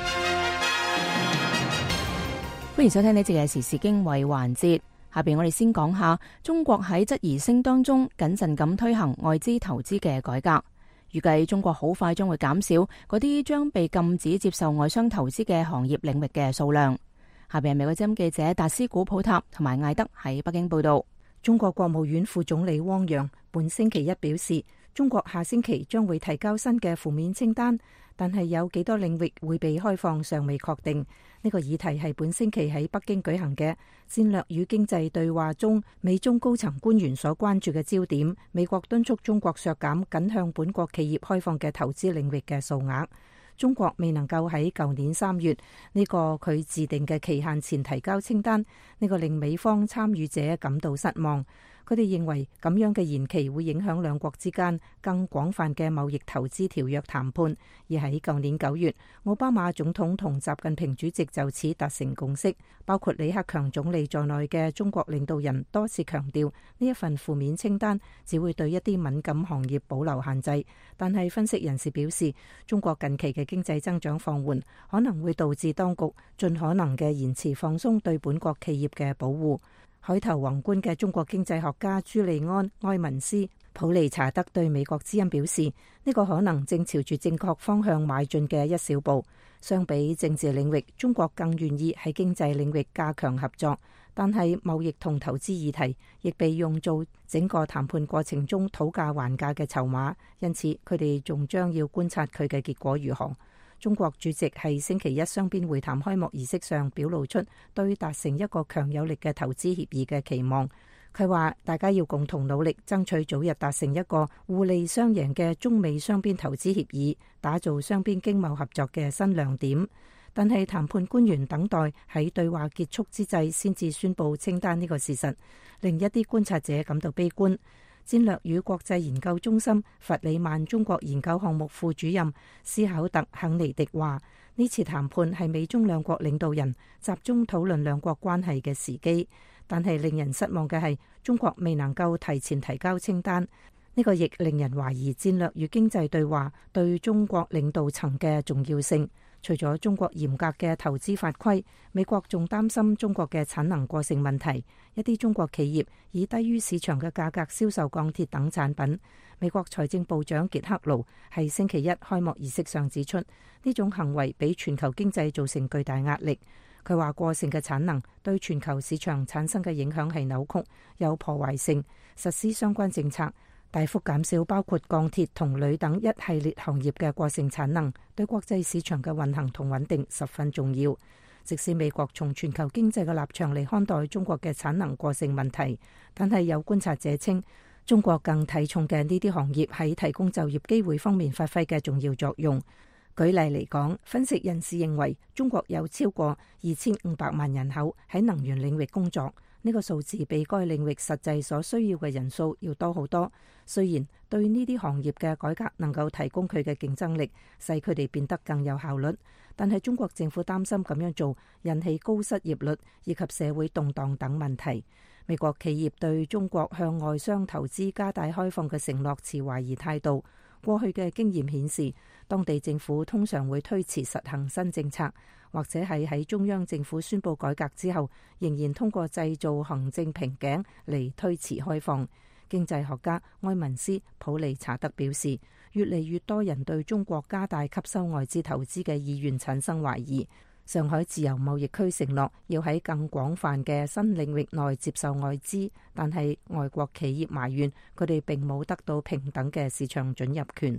歡迎收聽呢節嘅時事經緯環節。下邊我哋先講下中國喺質疑聲當中謹慎咁推行外資投資嘅改革。預計中國好快將會減少嗰啲將被禁止接受外商投資嘅行業領域嘅數量。下邊係美國之音記者達斯古普塔同埋艾德喺北京報道。 中國國務院副總理汪洋本星期一表示，中國下星期將會提交新嘅負面清單，但係有幾多領域會被開放尚未確定。呢個議題係本星期喺北京舉行嘅戰略與經濟對話中，美中高層官員所關注嘅焦點。美國敦促中國削減僅向本國企業開放嘅投資領域嘅數額。中國未能夠喺舊年三月呢個佢自定嘅期限前提交清單，呢個令美方參與者感到失望。佢哋認為咁樣嘅延期會影響兩國之間更廣泛嘅貿易投資條約談判，而喺舊年九月，奧巴馬總統同習近平主席就此達成共識，包括李克強總理在內嘅中國領導人多次強調呢一份負面清單只會對一啲敏感行業保留限制。但係分析人士表示，中國近期嘅經濟增長放緩可能會導致當局盡可能嘅延遲放鬆對本國企業嘅保護。海頭宏觀嘅中國經濟學家朱利安埃文斯普利查德對美國之音表示，呢個可能正朝住正確方向邁進嘅一小步。相比政治領域，中國更願意喺經濟領域加強合作，但係貿易同投資議題亦被用做整個談判過程中討價還價嘅籌碼，因此佢哋仲將要觀察佢嘅結果如何。中國主席喺星期一雙邊會談開幕儀式上表露出對達成一個強有力嘅投資協議嘅期望。佢話大家要共同努力，爭取早日達成一個互利雙贏嘅中美雙邊投資協議，打造雙邊經貿合作嘅新亮點。但係談判官員等待喺對話結束之際先至宣佈清單呢個事實，令一啲觀察者感到悲觀。戰略與國際研究中心弗里曼中國研究項目副主任斯考特肯尼迪話：呢次談判係美中兩國領導人集中討論兩國關係嘅時機，但係令人失望嘅係中國未能夠提前提交清單。呢個亦令人懷疑戰略與經濟對話對中國領導層嘅重要性。除咗中國嚴格嘅投資法規，美國仲擔心中國嘅產能過剩問題。一啲中國企業以低於市場嘅價格銷售鋼鐵等產品。美國財政部長傑克盧喺星期一開幕儀式上指出，呢種行為俾全球經濟造成巨大壓力。佢話過剩嘅產能對全球市場產生嘅影響係扭曲、有破壞性。實施相關政策，大幅減少包括鋼鐵同鋁等一系列行業嘅過剩產能，對國際市場嘅運行同穩定十分重要。即使美國從全球經濟嘅立場嚟看待中國嘅產能過剩問題，但係有觀察者稱，中國更睇重嘅呢啲行業喺提供就業機會方面發揮嘅重要作用。舉例嚟講，分析人士認為中國有超過二千五百萬人口喺能源領域工作。呢個數字比該領域實際所需要嘅人數要多好多。雖然對呢啲行業嘅改革能夠提供佢嘅競爭力，使佢哋變得更有效率，但係中國政府擔心咁樣做引起高失業率以及社會動盪等問題。美國企業對中國向外商投資加大開放嘅承諾持懷疑態度。過去嘅經驗顯示，當地政府通常會推遲實行新政策，或者係喺中央政府宣布改革之後，仍然通過製造行政瓶頸嚟推遲開放。經濟學家埃文斯普利查德表示，越嚟越多人對中國加大吸收外資投資嘅意願產生懷疑。上海自由貿易區承諾要喺更廣泛嘅新領域內接受外資，但係外國企業埋怨佢哋並冇得到平等嘅市場准入權。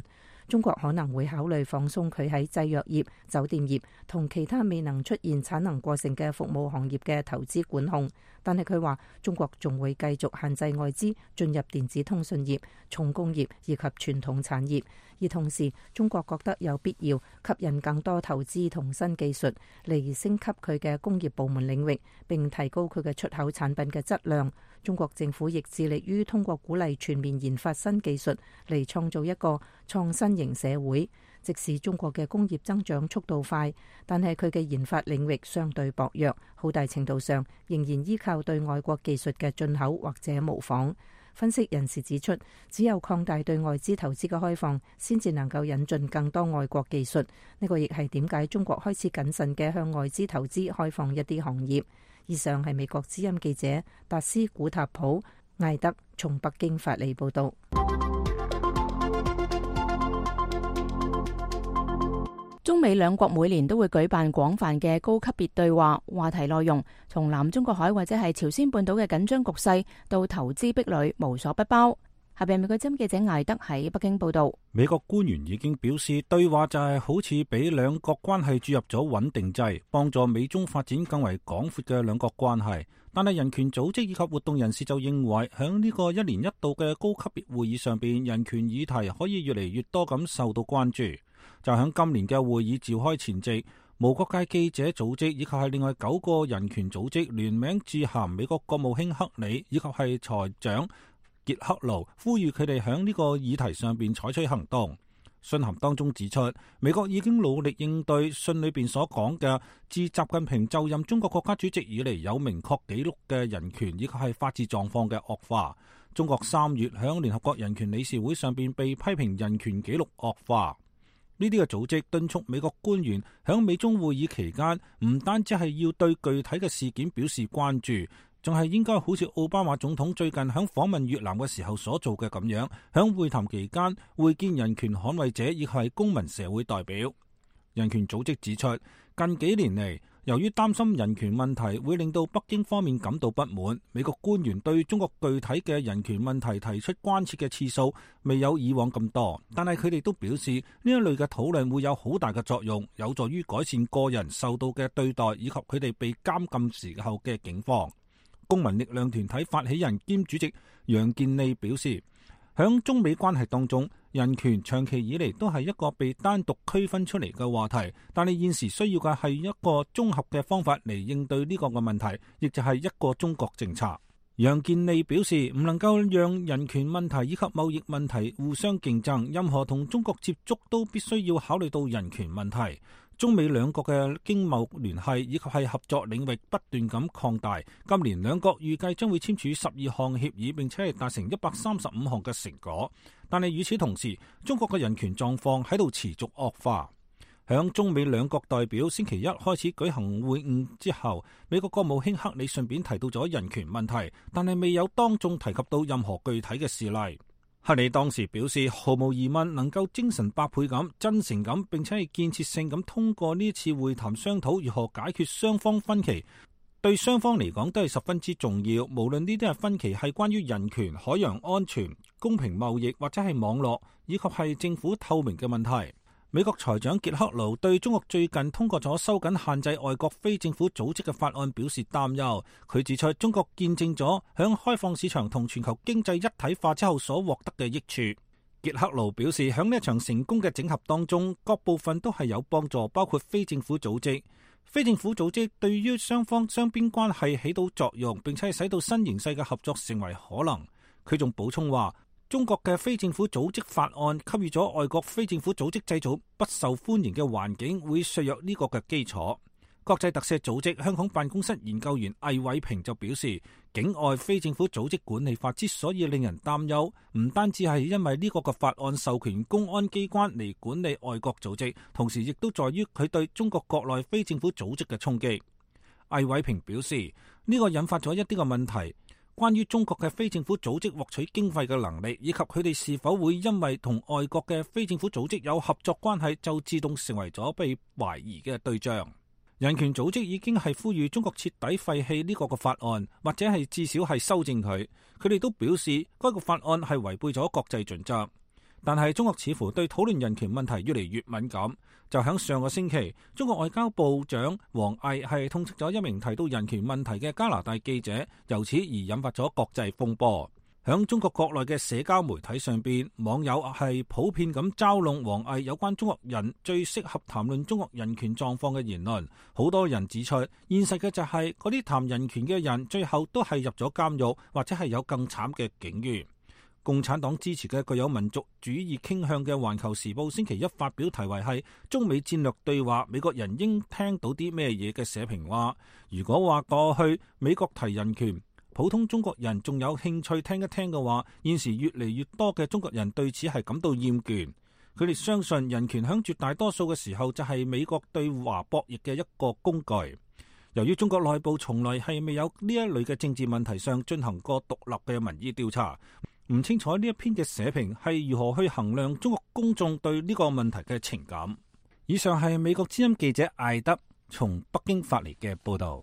中國可能會考慮放鬆佢喺製藥業、酒店業同其他未能出現產能過剩嘅服務行業嘅投資管控。但係佢話中國仲會繼續限制外資進入電子通訊業、重工業以及傳統產業，而同時中國覺得有必要吸引更多投資同新技術嚟升級佢嘅工業部門領域，並提高佢嘅出口產品嘅質量。中國政府亦致力於通過鼓勵全面研發新技術嚟創造一個創新型社會。即使中國嘅工業增長速度快，但係佢嘅研發領域相對薄弱，好大程度上仍然依靠對外國技術嘅進口或者模仿。分析人士指出，只有擴大對外資投資嘅開放，先至能夠引進更多外國技術。呢個亦係點解中國開始謹慎嘅向外資投資開放一啲行業。以上係美國之音記者達斯古塔普艾德從北京發嚟報道。 中美兩國每年都會舉辦廣泛嘅高級別對話，話題內容從南中國海或者係朝鮮半島嘅緊張局勢到投資壁壘，無所不包。下邊美國之音記者艾德喺北京報道。 美國官員已經表示，對話就係好似俾兩國關係注入咗穩定劑，幫助美中發展更為廣闊嘅兩國關係。但係人權組織以及活動人士就認為，喺呢個一年一度嘅高級別會議上邊，人權議題可以越嚟越多咁受到關注。就喺今年嘅會議召開前夕，無國界記者組織以及係另外九個人權組織聯名致函美國國務卿克里以及係財長傑克盧，呼籲佢哋喺呢個議題上邊採取行動。信函當中指出，美國已經努力應對信裏邊所講嘅自習近平就任中國國家主席以嚟有明確記錄嘅人權以及係法治狀況嘅惡化。中國三月喺聯合國人權理事會上邊被批評人權記錄惡化。呢啲嘅組織敦促美國官員喺美中會議期間，唔單止係要對具體嘅事件表示關注，仲係應該好似奧巴馬總統最近喺訪問越南嘅時候所做嘅咁樣，喺會談期間會見人權捍衛者以及係公民社會代表。人權組織指出，近幾年嚟，由於擔心人權問題會令到北京方面感到不滿，美國官員對中國具體嘅人權問題提出關切嘅次數未有以往咁多。但係佢哋都表示，呢一類嘅討論會有好大嘅作用，有助於改善個人受到嘅對待以及佢哋被監禁時候嘅境況。公民力量團體發起人兼主席楊健利表示，響中美關係當中，人權長期以嚟都係一個被單獨區分出嚟嘅話題，但係現時需要嘅係一個綜合嘅方法嚟應對呢個嘅問題，亦就係一個中國政策。楊健利表示，唔能夠讓人權問題以及貿易問題互相競爭，任何同中國接觸都必須要考慮到人權問題。中美兩國嘅經貿聯繫以及係合作領域不斷咁擴大，今年兩國預計將會簽署十二項協議，並且係達成一百三十五項嘅成果。但係與此同時，中國嘅人權狀況喺度持續惡化。響中美兩國代表星期一開始舉行會晤之後，美國國務卿克里順便提到咗人權問題，但係未有當眾提及到任何具體嘅事例。克里當時表示，毫無疑問能夠精神百倍咁、真誠咁，並且係建設性咁通過呢次會談商討如何解決雙方分歧，對雙方嚟講都係十分之重要。無論呢啲係分歧係關於人權、海洋安全、公平貿易或者係網絡，以及係政府透明嘅問題。美國財長傑克盧對中國最近通過咗收緊限制外國非政府組織嘅法案表示擔憂。佢指出，中國見證咗響開放市場同全球經濟一體化之後所獲得嘅益處。傑克盧表示，響呢一場成功嘅整合當中，各部分都係有幫助，包括非政府組織。非政府組織對於雙方雙邊關係起到作用，並且係使到新形勢嘅合作成為可能。佢仲補充話，中國嘅非政府組織法案給予咗外國非政府組織製造不受歡迎嘅環境，會削弱呢個嘅基礎。國際特赦組織香港辦公室研究員魏偉平就表示，境外非政府組織管理法之所以令人擔憂，唔單止係因為呢個嘅法案授權公安機關嚟管理外國組織，同時亦都在於佢對中國國內非政府組織嘅衝擊。魏偉平表示，呢個引發咗一啲嘅問題。關於中國嘅非政府組織獲取經費嘅能力，以及佢哋是否會因為同外國嘅非政府組織有合作關係，就自動成為咗被懷疑嘅對象。人權組織已經係呼籲中國徹底廢棄呢個嘅法案，或者係至少係修正佢。佢哋都表示，該個法案係違背咗國際準則。 但係中國似乎對討論人權問題越嚟越敏感。就喺上個星期，中國外交部長王毅係痛斥咗一名提到人權問題嘅加拿大記者，由此而引發咗國際風波。喺中國國內嘅社交媒體上邊，網友係普遍咁嘲弄王毅有關中國人最適合談論中國人權狀況嘅言論。好多人指出，現實嘅就係嗰啲談人權嘅人，最後都係入咗監獄，或者係有更慘嘅境遇。共產黨支持嘅具有民族主義傾向嘅《環球時報》星期一發表題為係中美戰略對話，美國人應聽到啲咩嘢嘅社評話，如果話過去美國提人權，普通中國人仲有興趣聽一聽嘅話，現時越嚟越多嘅中國人對此係感到厭倦。佢哋相信人權響絕大多數嘅時候就係美國對華博弈嘅一個工具。由於中國內部從來係未有呢一類嘅政治問題上進行過獨立嘅民意調查，唔清楚呢一篇嘅社評係如何去衡量中國公眾對呢個問題嘅情感。以上係美國之音記者艾德從北京發嚟嘅報道。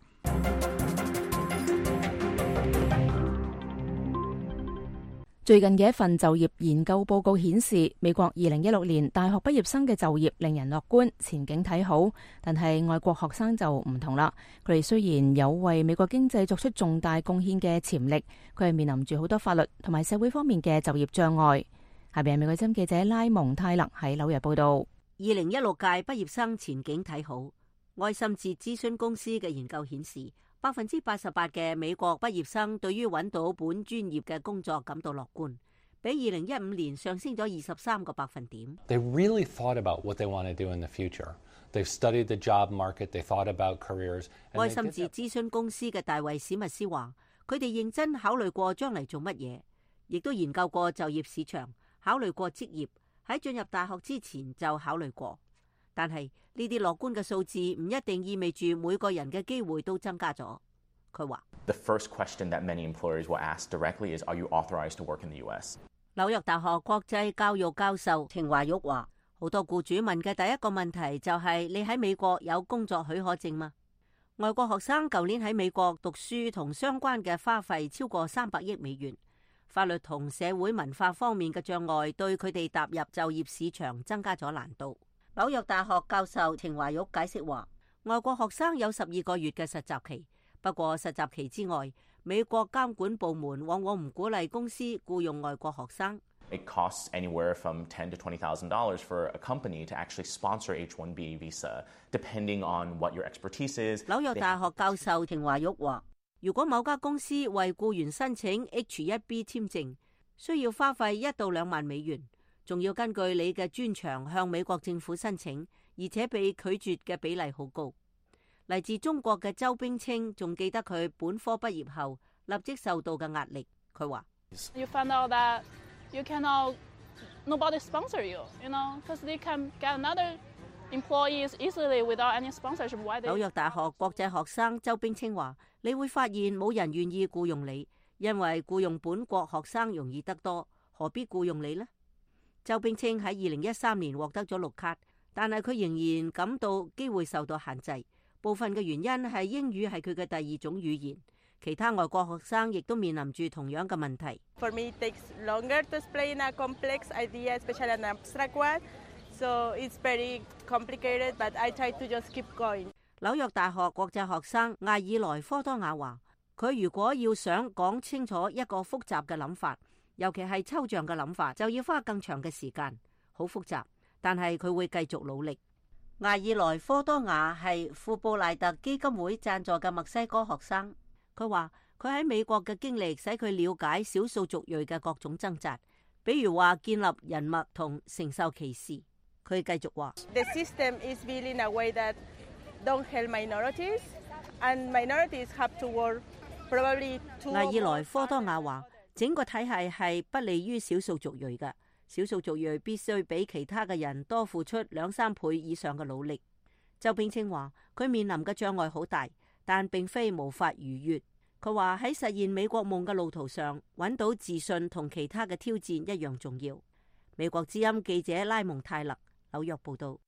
最近嘅一份就業研究報告顯示，美國二零一六年大學畢業生嘅就業令人樂觀，前景睇好。但係外國學生就唔同啦，佢哋雖然有為美國經濟作出重大貢獻嘅潛力，佢係面臨住好多法律同埋社會方面嘅就業障礙。下邊係美國之音記者拉蒙泰勒喺紐約報道。 二零一六屆畢業生前景睇好。愛心智諮詢公司嘅研究顯示，百分之八十八嘅美國畢業生對於揾到本專業嘅工作感到樂觀，比二零一五年上升咗二十三個百分點。 They really thought about what they want to do in the future. They've studied the job market. They thought about careers. 愛心智諮詢公司嘅大衛史密斯話，佢哋認真考慮過將嚟做乜嘢，亦都研究過就業市場，考慮過職業，喺進入大學之前就考慮過。但係呢啲樂觀嘅數字唔一定意味住每個人嘅機會都增加咗。佢話 ：The first question that many employers will ask directly is, Are you authorized to work in the U S? 紐約大學國際教育教授程華玉話：好多僱主問嘅第一個問題就係你喺美國有工作許可證嗎？外國學生舊年喺美國讀書同相關嘅花費超過三百億美元，法律同社會文化方面嘅障礙對佢哋踏入就業市場增加咗難度。紐約大學教授程華玉解釋話，外國學生有十二個月嘅實習期，不過實習期之外，美國監管部門往往唔鼓勵公司僱用外國學生。 It costs anywhere from ten to twenty thousand dollars for a company to actually sponsor H one B visa, depending on what your expertise is. 紐約大學教授程華玉話，如果某家公司為僱員申請 H 一 B 簽證，需要花費一到兩萬美元。仲要根據你嘅專長向美國政府申請，而且被拒絕嘅比例好高。嚟自中國嘅周冰清仲記得佢本科畢業後立即受到嘅壓力。佢話 ：You find out that you cannot, nobody sponsor you, you know, because they can get another employees easily without any sponsorship. Why they? 紐約大學國際學生周冰清話：你會發現冇人願意僱用你，因為僱用本國學生容易得多，何必僱用你呢？周冰清喺二零一三年獲得咗綠卡，但係佢仍然感到機會受到限制。部分嘅原因係英語係佢嘅第二種語言。其他外國學生亦都面臨住同樣嘅問題。 For me, it takes longer to explain a complex idea, especially an abstract one. So it's very complicated, but I try to just keep going. 紐約大學國際學生艾爾萊科多雅話：佢如果要想講清楚一個複雜嘅諗法，尤其係抽象嘅諗法，就要花更長嘅時間，好複雜。但係佢會繼續努力。艾爾萊科多雅係富布賴特基金會贊助嘅墨西哥學生。佢話佢喺美國嘅經歷使佢了解少數族裔嘅各種掙扎，比如話建立人脈同承受歧視。佢繼續話 ：The system is built in a way that don't help minorities, and minorities have to work probably two. 艾爾萊科多雅話：整個體系係不利於少數族裔嘅，少數族裔必須比其他嘅人多付出兩三倍以上嘅努力。周冰清話：佢面臨嘅障礙好大，但並非無法逾越。佢話喺實現美國夢嘅路途上，揾到自信同其他嘅挑戰一樣重要。美國之音記者拉蒙泰勒紐約報道。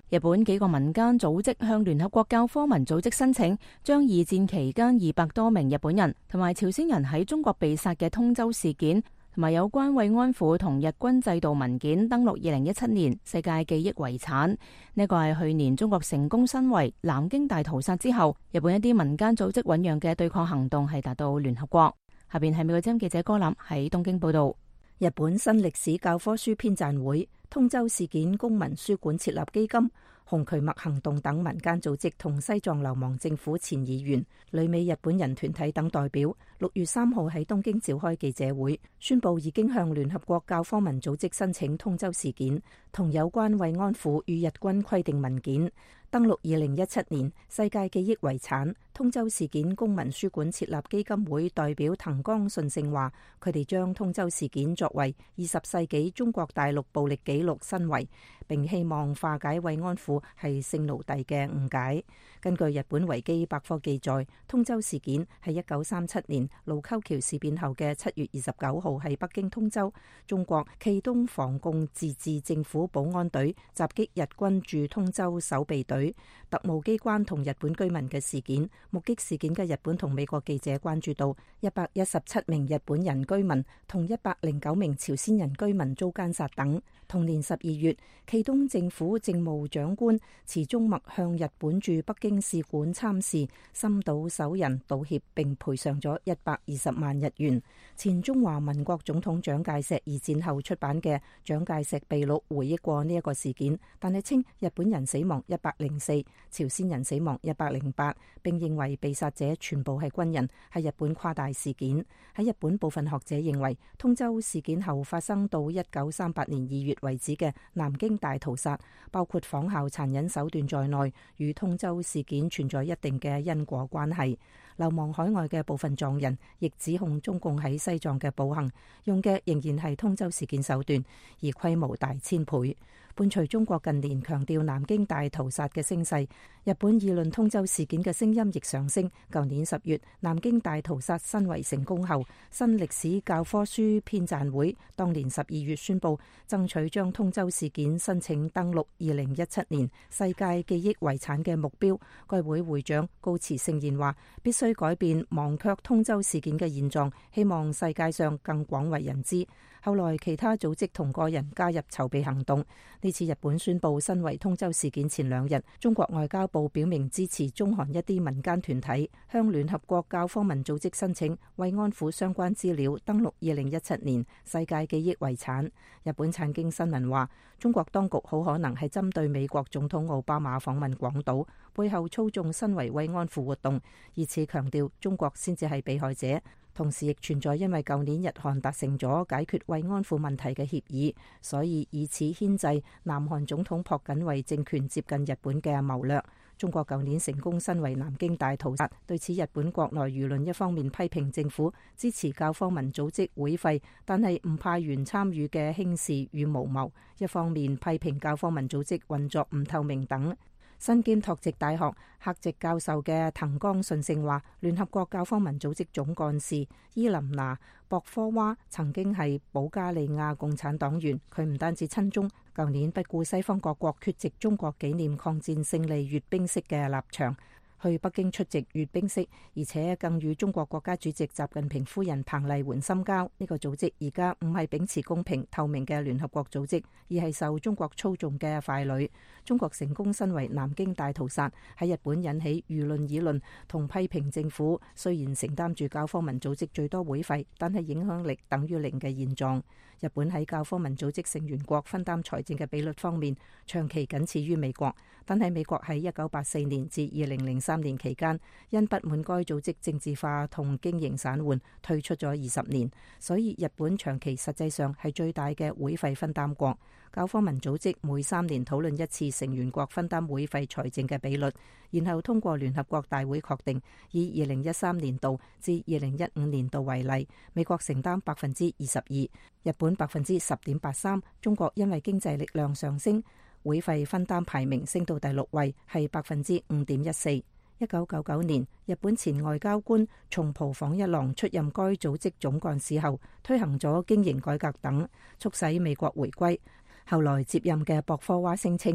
日本幾個民間組織向聯合國教科文組織申請，將二戰期間二百多名日本人同埋朝鮮人喺中國被殺嘅通州事件，同埋有關慰安婦同日軍制度文件登錄二零一七年世界記憶遺產。呢個係去年中國成功申遺南京大屠殺之後，日本一啲民間組織醞釀嘅對抗行動係達到聯合國。下邊係美國之音記者歌林喺東京報道。 日本新歷史教科書編撰會、通州事件公民書館設立基金、紅渠默行動等民間組織同西藏流亡政府前議員、旅美日本人團體等代表，六月三號喺東京召開記者會，宣布已經向聯合國教科文組織申請通州事件同有關慰安婦與日軍規定文件登錄二零一七年世界記憶遺產。通州事件公民書館設立基金會代表藤岡信勝話，佢哋將通州事件作為二十世紀中國大陸暴力紀錄申遺，並希望化解慰安婦係性奴隸嘅誤解。根據日本維基百科記載，通州事件係一九三七年盧溝橋事變後嘅七月二十九號喺北京通州，中國冀東防共自治政府保安隊襲擊日軍駐通州守備隊、特務機關同日本居民嘅事件。目擊事件嘅日本同美國記者關注到一百一十七名日本人居民同一百零九名朝鮮人居民遭姦殺等。同年十二月，冀東政府政務長官池中默向日本駐北京使館參事森島守人道歉，並賠償咗一百二十萬日元。前中華民國總統蔣介石二戰後出版嘅《蔣介石秘錄》回憶過呢一個事件，但係稱日本人死亡一百零四，朝鮮人死亡一百零八，並認為被殺者全部係軍人，係日本誇大事件。喺日本部分學者認為，通州事件後發生到一九三八年二月為止嘅南京大屠殺，包括仿效殘忍手段在內，與通州事件存在一定嘅因果關係。流亡海外嘅部分藏人亦指控中共喺西藏嘅暴行用嘅仍然係通州事件手段，而規模大千倍。伴隨中國近年強調南京大屠殺嘅聲勢，日本議論通州事件嘅聲音亦上升。舊年十月，南京大屠殺申遺成功後，新歷史教科書編撰會當年十二月宣布爭取將通州事件申請登錄二零一七年世界記憶遺產嘅目標。該會會長高池聖彥話，必須改變忘卻通州事件嘅現狀，希望世界上更廣為人知。後來其他組織同個人加入籌備行動。呢次日本宣布申遺通州事件前兩日，中國外交部表明支持中韓一啲民間團體向聯合國教科文組織申請慰安婦相關資料登錄二零一七年世界記憶遺產。日本產經新聞話，中國當局好可能係針對美國總統奧巴馬訪問廣島，背後操縱申遺慰安婦活動，以此強調中國先至係被害者。同時亦存在因為舊年日韓達成咗解決慰安婦問題嘅協議，所以以此牽制南韓總統朴槿惠政權接近日本嘅謀略。中國舊年成功申遺南京大屠殺，對此日本國內輿論一方面批評政府支持教科文組織會費，但係唔派員參與嘅輕視與無謀；一方面批評教科文組織運作唔透明等。身兼托直大學客席教授嘅藤岡信勝話，聯合國教科文組織總幹事伊琳娜博科娃曾經係保加利亞共產黨員，佢唔單止親中，舊年不顧西方各國缺席中國紀念抗戰勝利閱兵式嘅立場，去北京出席閱兵式，而且更與中國國家主席習近平夫人彭麗媛深交。呢個組織而家唔係秉持公平透明嘅聯合國組織，而係受中國操縱嘅傀儡。中國成功申遺南京大屠殺，喺日本引起輿論議論同批評政府雖然承擔住教科文組織最多會費，但係影響力等於零嘅現狀。日本喺教科文組織成員國分擔財政嘅比率方面，長期僅次於美國。但係美國喺一九八四年至二零零三年期間，因不滿該組織政治化同經營散緩，退出咗二十年。所以日本長期實際上係最大嘅會費分擔國。教科文組織每三年討論一次成員國分擔會費財政嘅比率，然後通過聯合國大會確定。以二零一三年度至二零一五年度為例，美國承擔百分之二十二，日本百分之十點八三，中國因為經濟力量上升，會費分擔排名升到第六位，係百分之五點一四。一九九九年，日本前外交官松浦房一郎出任該組織總幹事後，推行咗經營改革等，促使美國回歸。後來接任嘅博科娃聲稱，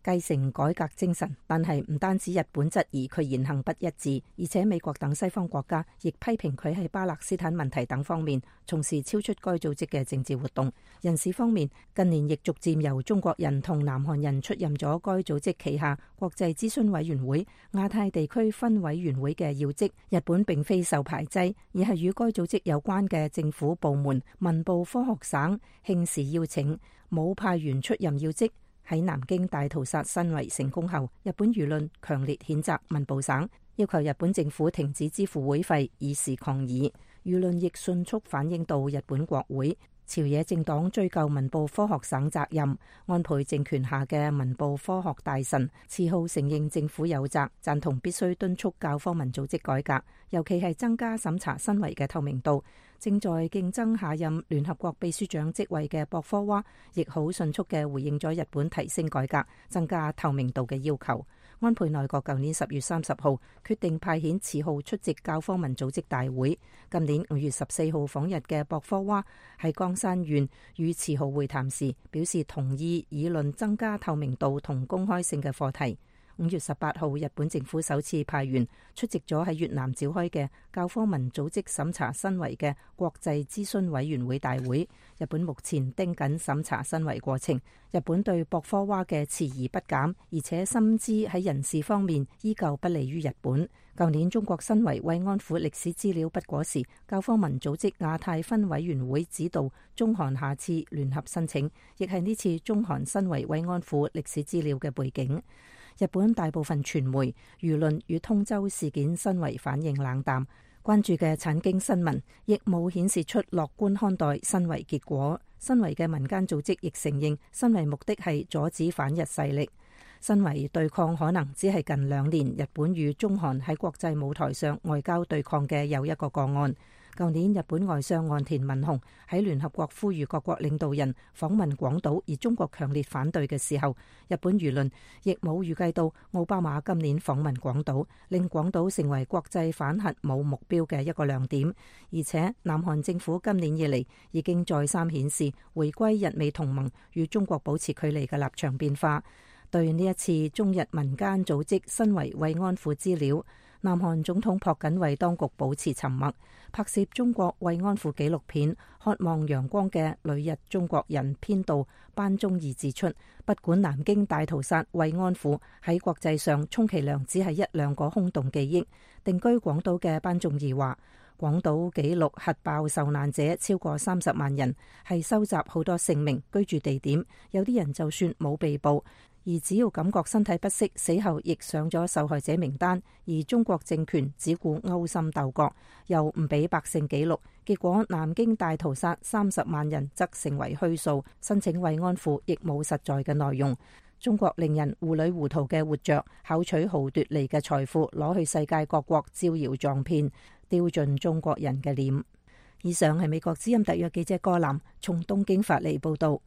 繼承改革精神，但係唔單止日本質疑佢言行不一致，而且美國等西方國家亦批評佢喺巴勒斯坦問題等方面從事超出該組織嘅政治活動。人事方面，近年亦逐漸由中國人同南韓人出任咗該組織旗下國際諮詢委員會亞太地區分委員會嘅要職。日本並非受排擠，而係與該組織有關嘅政府部門文部科學省慶時邀請，冇派員出任要職。喺南京大屠殺申遺成功後，日本輿論強烈譴責文部省，要求日本政府停止支付會費，以示抗議。輿論亦迅速反映到日本國會，朝野政黨追究文部科學省責任。安倍政權下嘅文部科學大臣池浩承認政府有責，贊同必須敦促教科文組織改革，尤其係增加審查申遺嘅透明度。正在競爭下任聯合國秘書長職位嘅博科娃，亦好迅速嘅回應咗日本提升改革、增加透明度嘅要求。安倍內閣舊年十月三十號決定派遣池浩出席教科文組織大會。今年五月十四號訪日嘅博科娃喺岡山縣與池浩會談時，表示同意議論增加透明度同公開性嘅課題。五月十八號，日本政府首次派員出席咗喺越南召開嘅教科文組織審查申遺嘅國際諮詢委員會大會。日本目前盯緊審查申遺過程。日本對博科娃嘅遲疑不減，而且深知喺人事方面依舊不利於日本。舊年中國申遺慰安婦歷史資料不果時，教科文組織亞太分委員會指導中韓下次聯合申請，亦係呢次中韓申遺慰安婦歷史資料嘅背景。日本大部分傳媒、輿論與通州事件申遺反應冷淡，關注嘅產經新聞亦冇顯示出樂觀看待申遺結果。申遺嘅民間組織亦承認申遺目的係阻止反日勢力。申遺對抗可能只係近兩年日本與中韓喺國際舞台上外交對抗嘅又一個個案。舊年日本外相岸田文雄喺聯合國呼籲各國領導人訪問廣島，而中國強烈反對嘅時候，日本輿論亦冇預計到奧巴馬今年訪問廣島，令廣島成為國際反核武目標嘅一個亮點。而且南韓政府今年以嚟已經再三顯示回歸日美同盟與中國保持距離嘅立場變化。對呢一次中日民間組織申遺慰安婦資料，南韓總統朴槿惠當局保持沉默。拍攝中國慰安婦紀錄片《渴望陽光嘅旅日中國人》編導班忠義指出，不管南京大屠殺慰安婦喺國際上充其量只係一兩個空洞記憶。定居廣島嘅班忠義話，廣島記錄核爆受難者超過三十萬人，係收集好多姓名、居住地點，有啲人就算冇被捕，而只要感覺身體不適，死後亦上咗受害者名單。而中國政權只顧勾心鬥角，又唔俾百姓記錄，結果南京大屠殺三十萬人則成為虛數，申請慰安婦亦冇實在嘅內容。中國令人糊裏糊塗嘅活着，巧取豪奪嚟嘅財富攞去世界各國招搖撞騙，丟盡中國人嘅臉。以上係美國之音特約記者柯南從東京發嚟報道。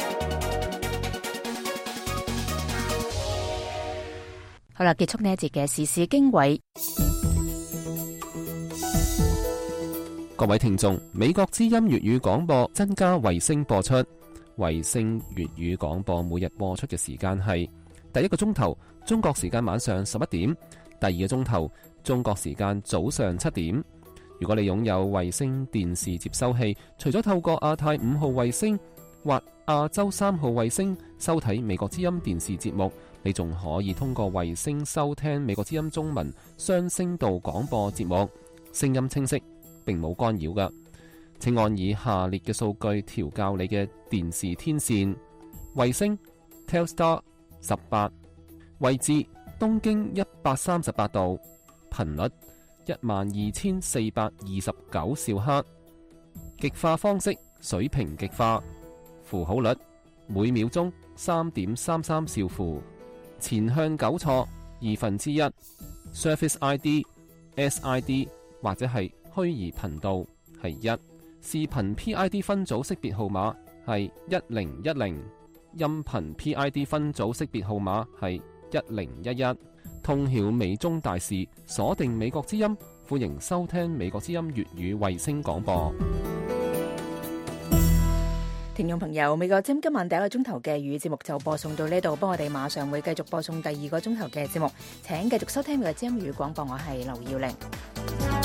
好啦，結束呢一節嘅時事經緯。 各位聽眾，美國之音粵語廣播增加衛星播出。衛星粵語廣播每日播出嘅時間係第一個鐘頭中國時間晚上十一點，第二個鐘頭中國時間早上七點。如果你擁有衛星電視接收器，除咗透過亞太五號衛星或亞洲三號衛星收睇美國之音電視節目，你仲可以通過衛星收聽美國之音中文雙聲道廣播節目，聲音清晰，並冇干擾㗎。請按以下列嘅數據調校你嘅電視天線：衛星 Telstar 十八，位置東經一百三十八度，頻率一萬二千四百二十九兆赫，極化方式水平極化，符號率每秒鐘三點三三兆符，前向糾錯二分之一 ，Service I D S I D 或者係虛擬頻道係一。視頻 P I D 分組識別號碼係一零一零，音頻 P I D 分組識別號碼係一零一一。通曉美中大事，鎖定美國之音，歡迎收聽美國之音粵語衛星廣播。 聽眾朋友，美國之音今晚第一個鐘頭嘅粵語節目就播送到呢度，不過我哋馬上會繼續播送第二個鐘頭嘅節目，請繼續收聽美國之音粵語廣播，我係劉耀玲。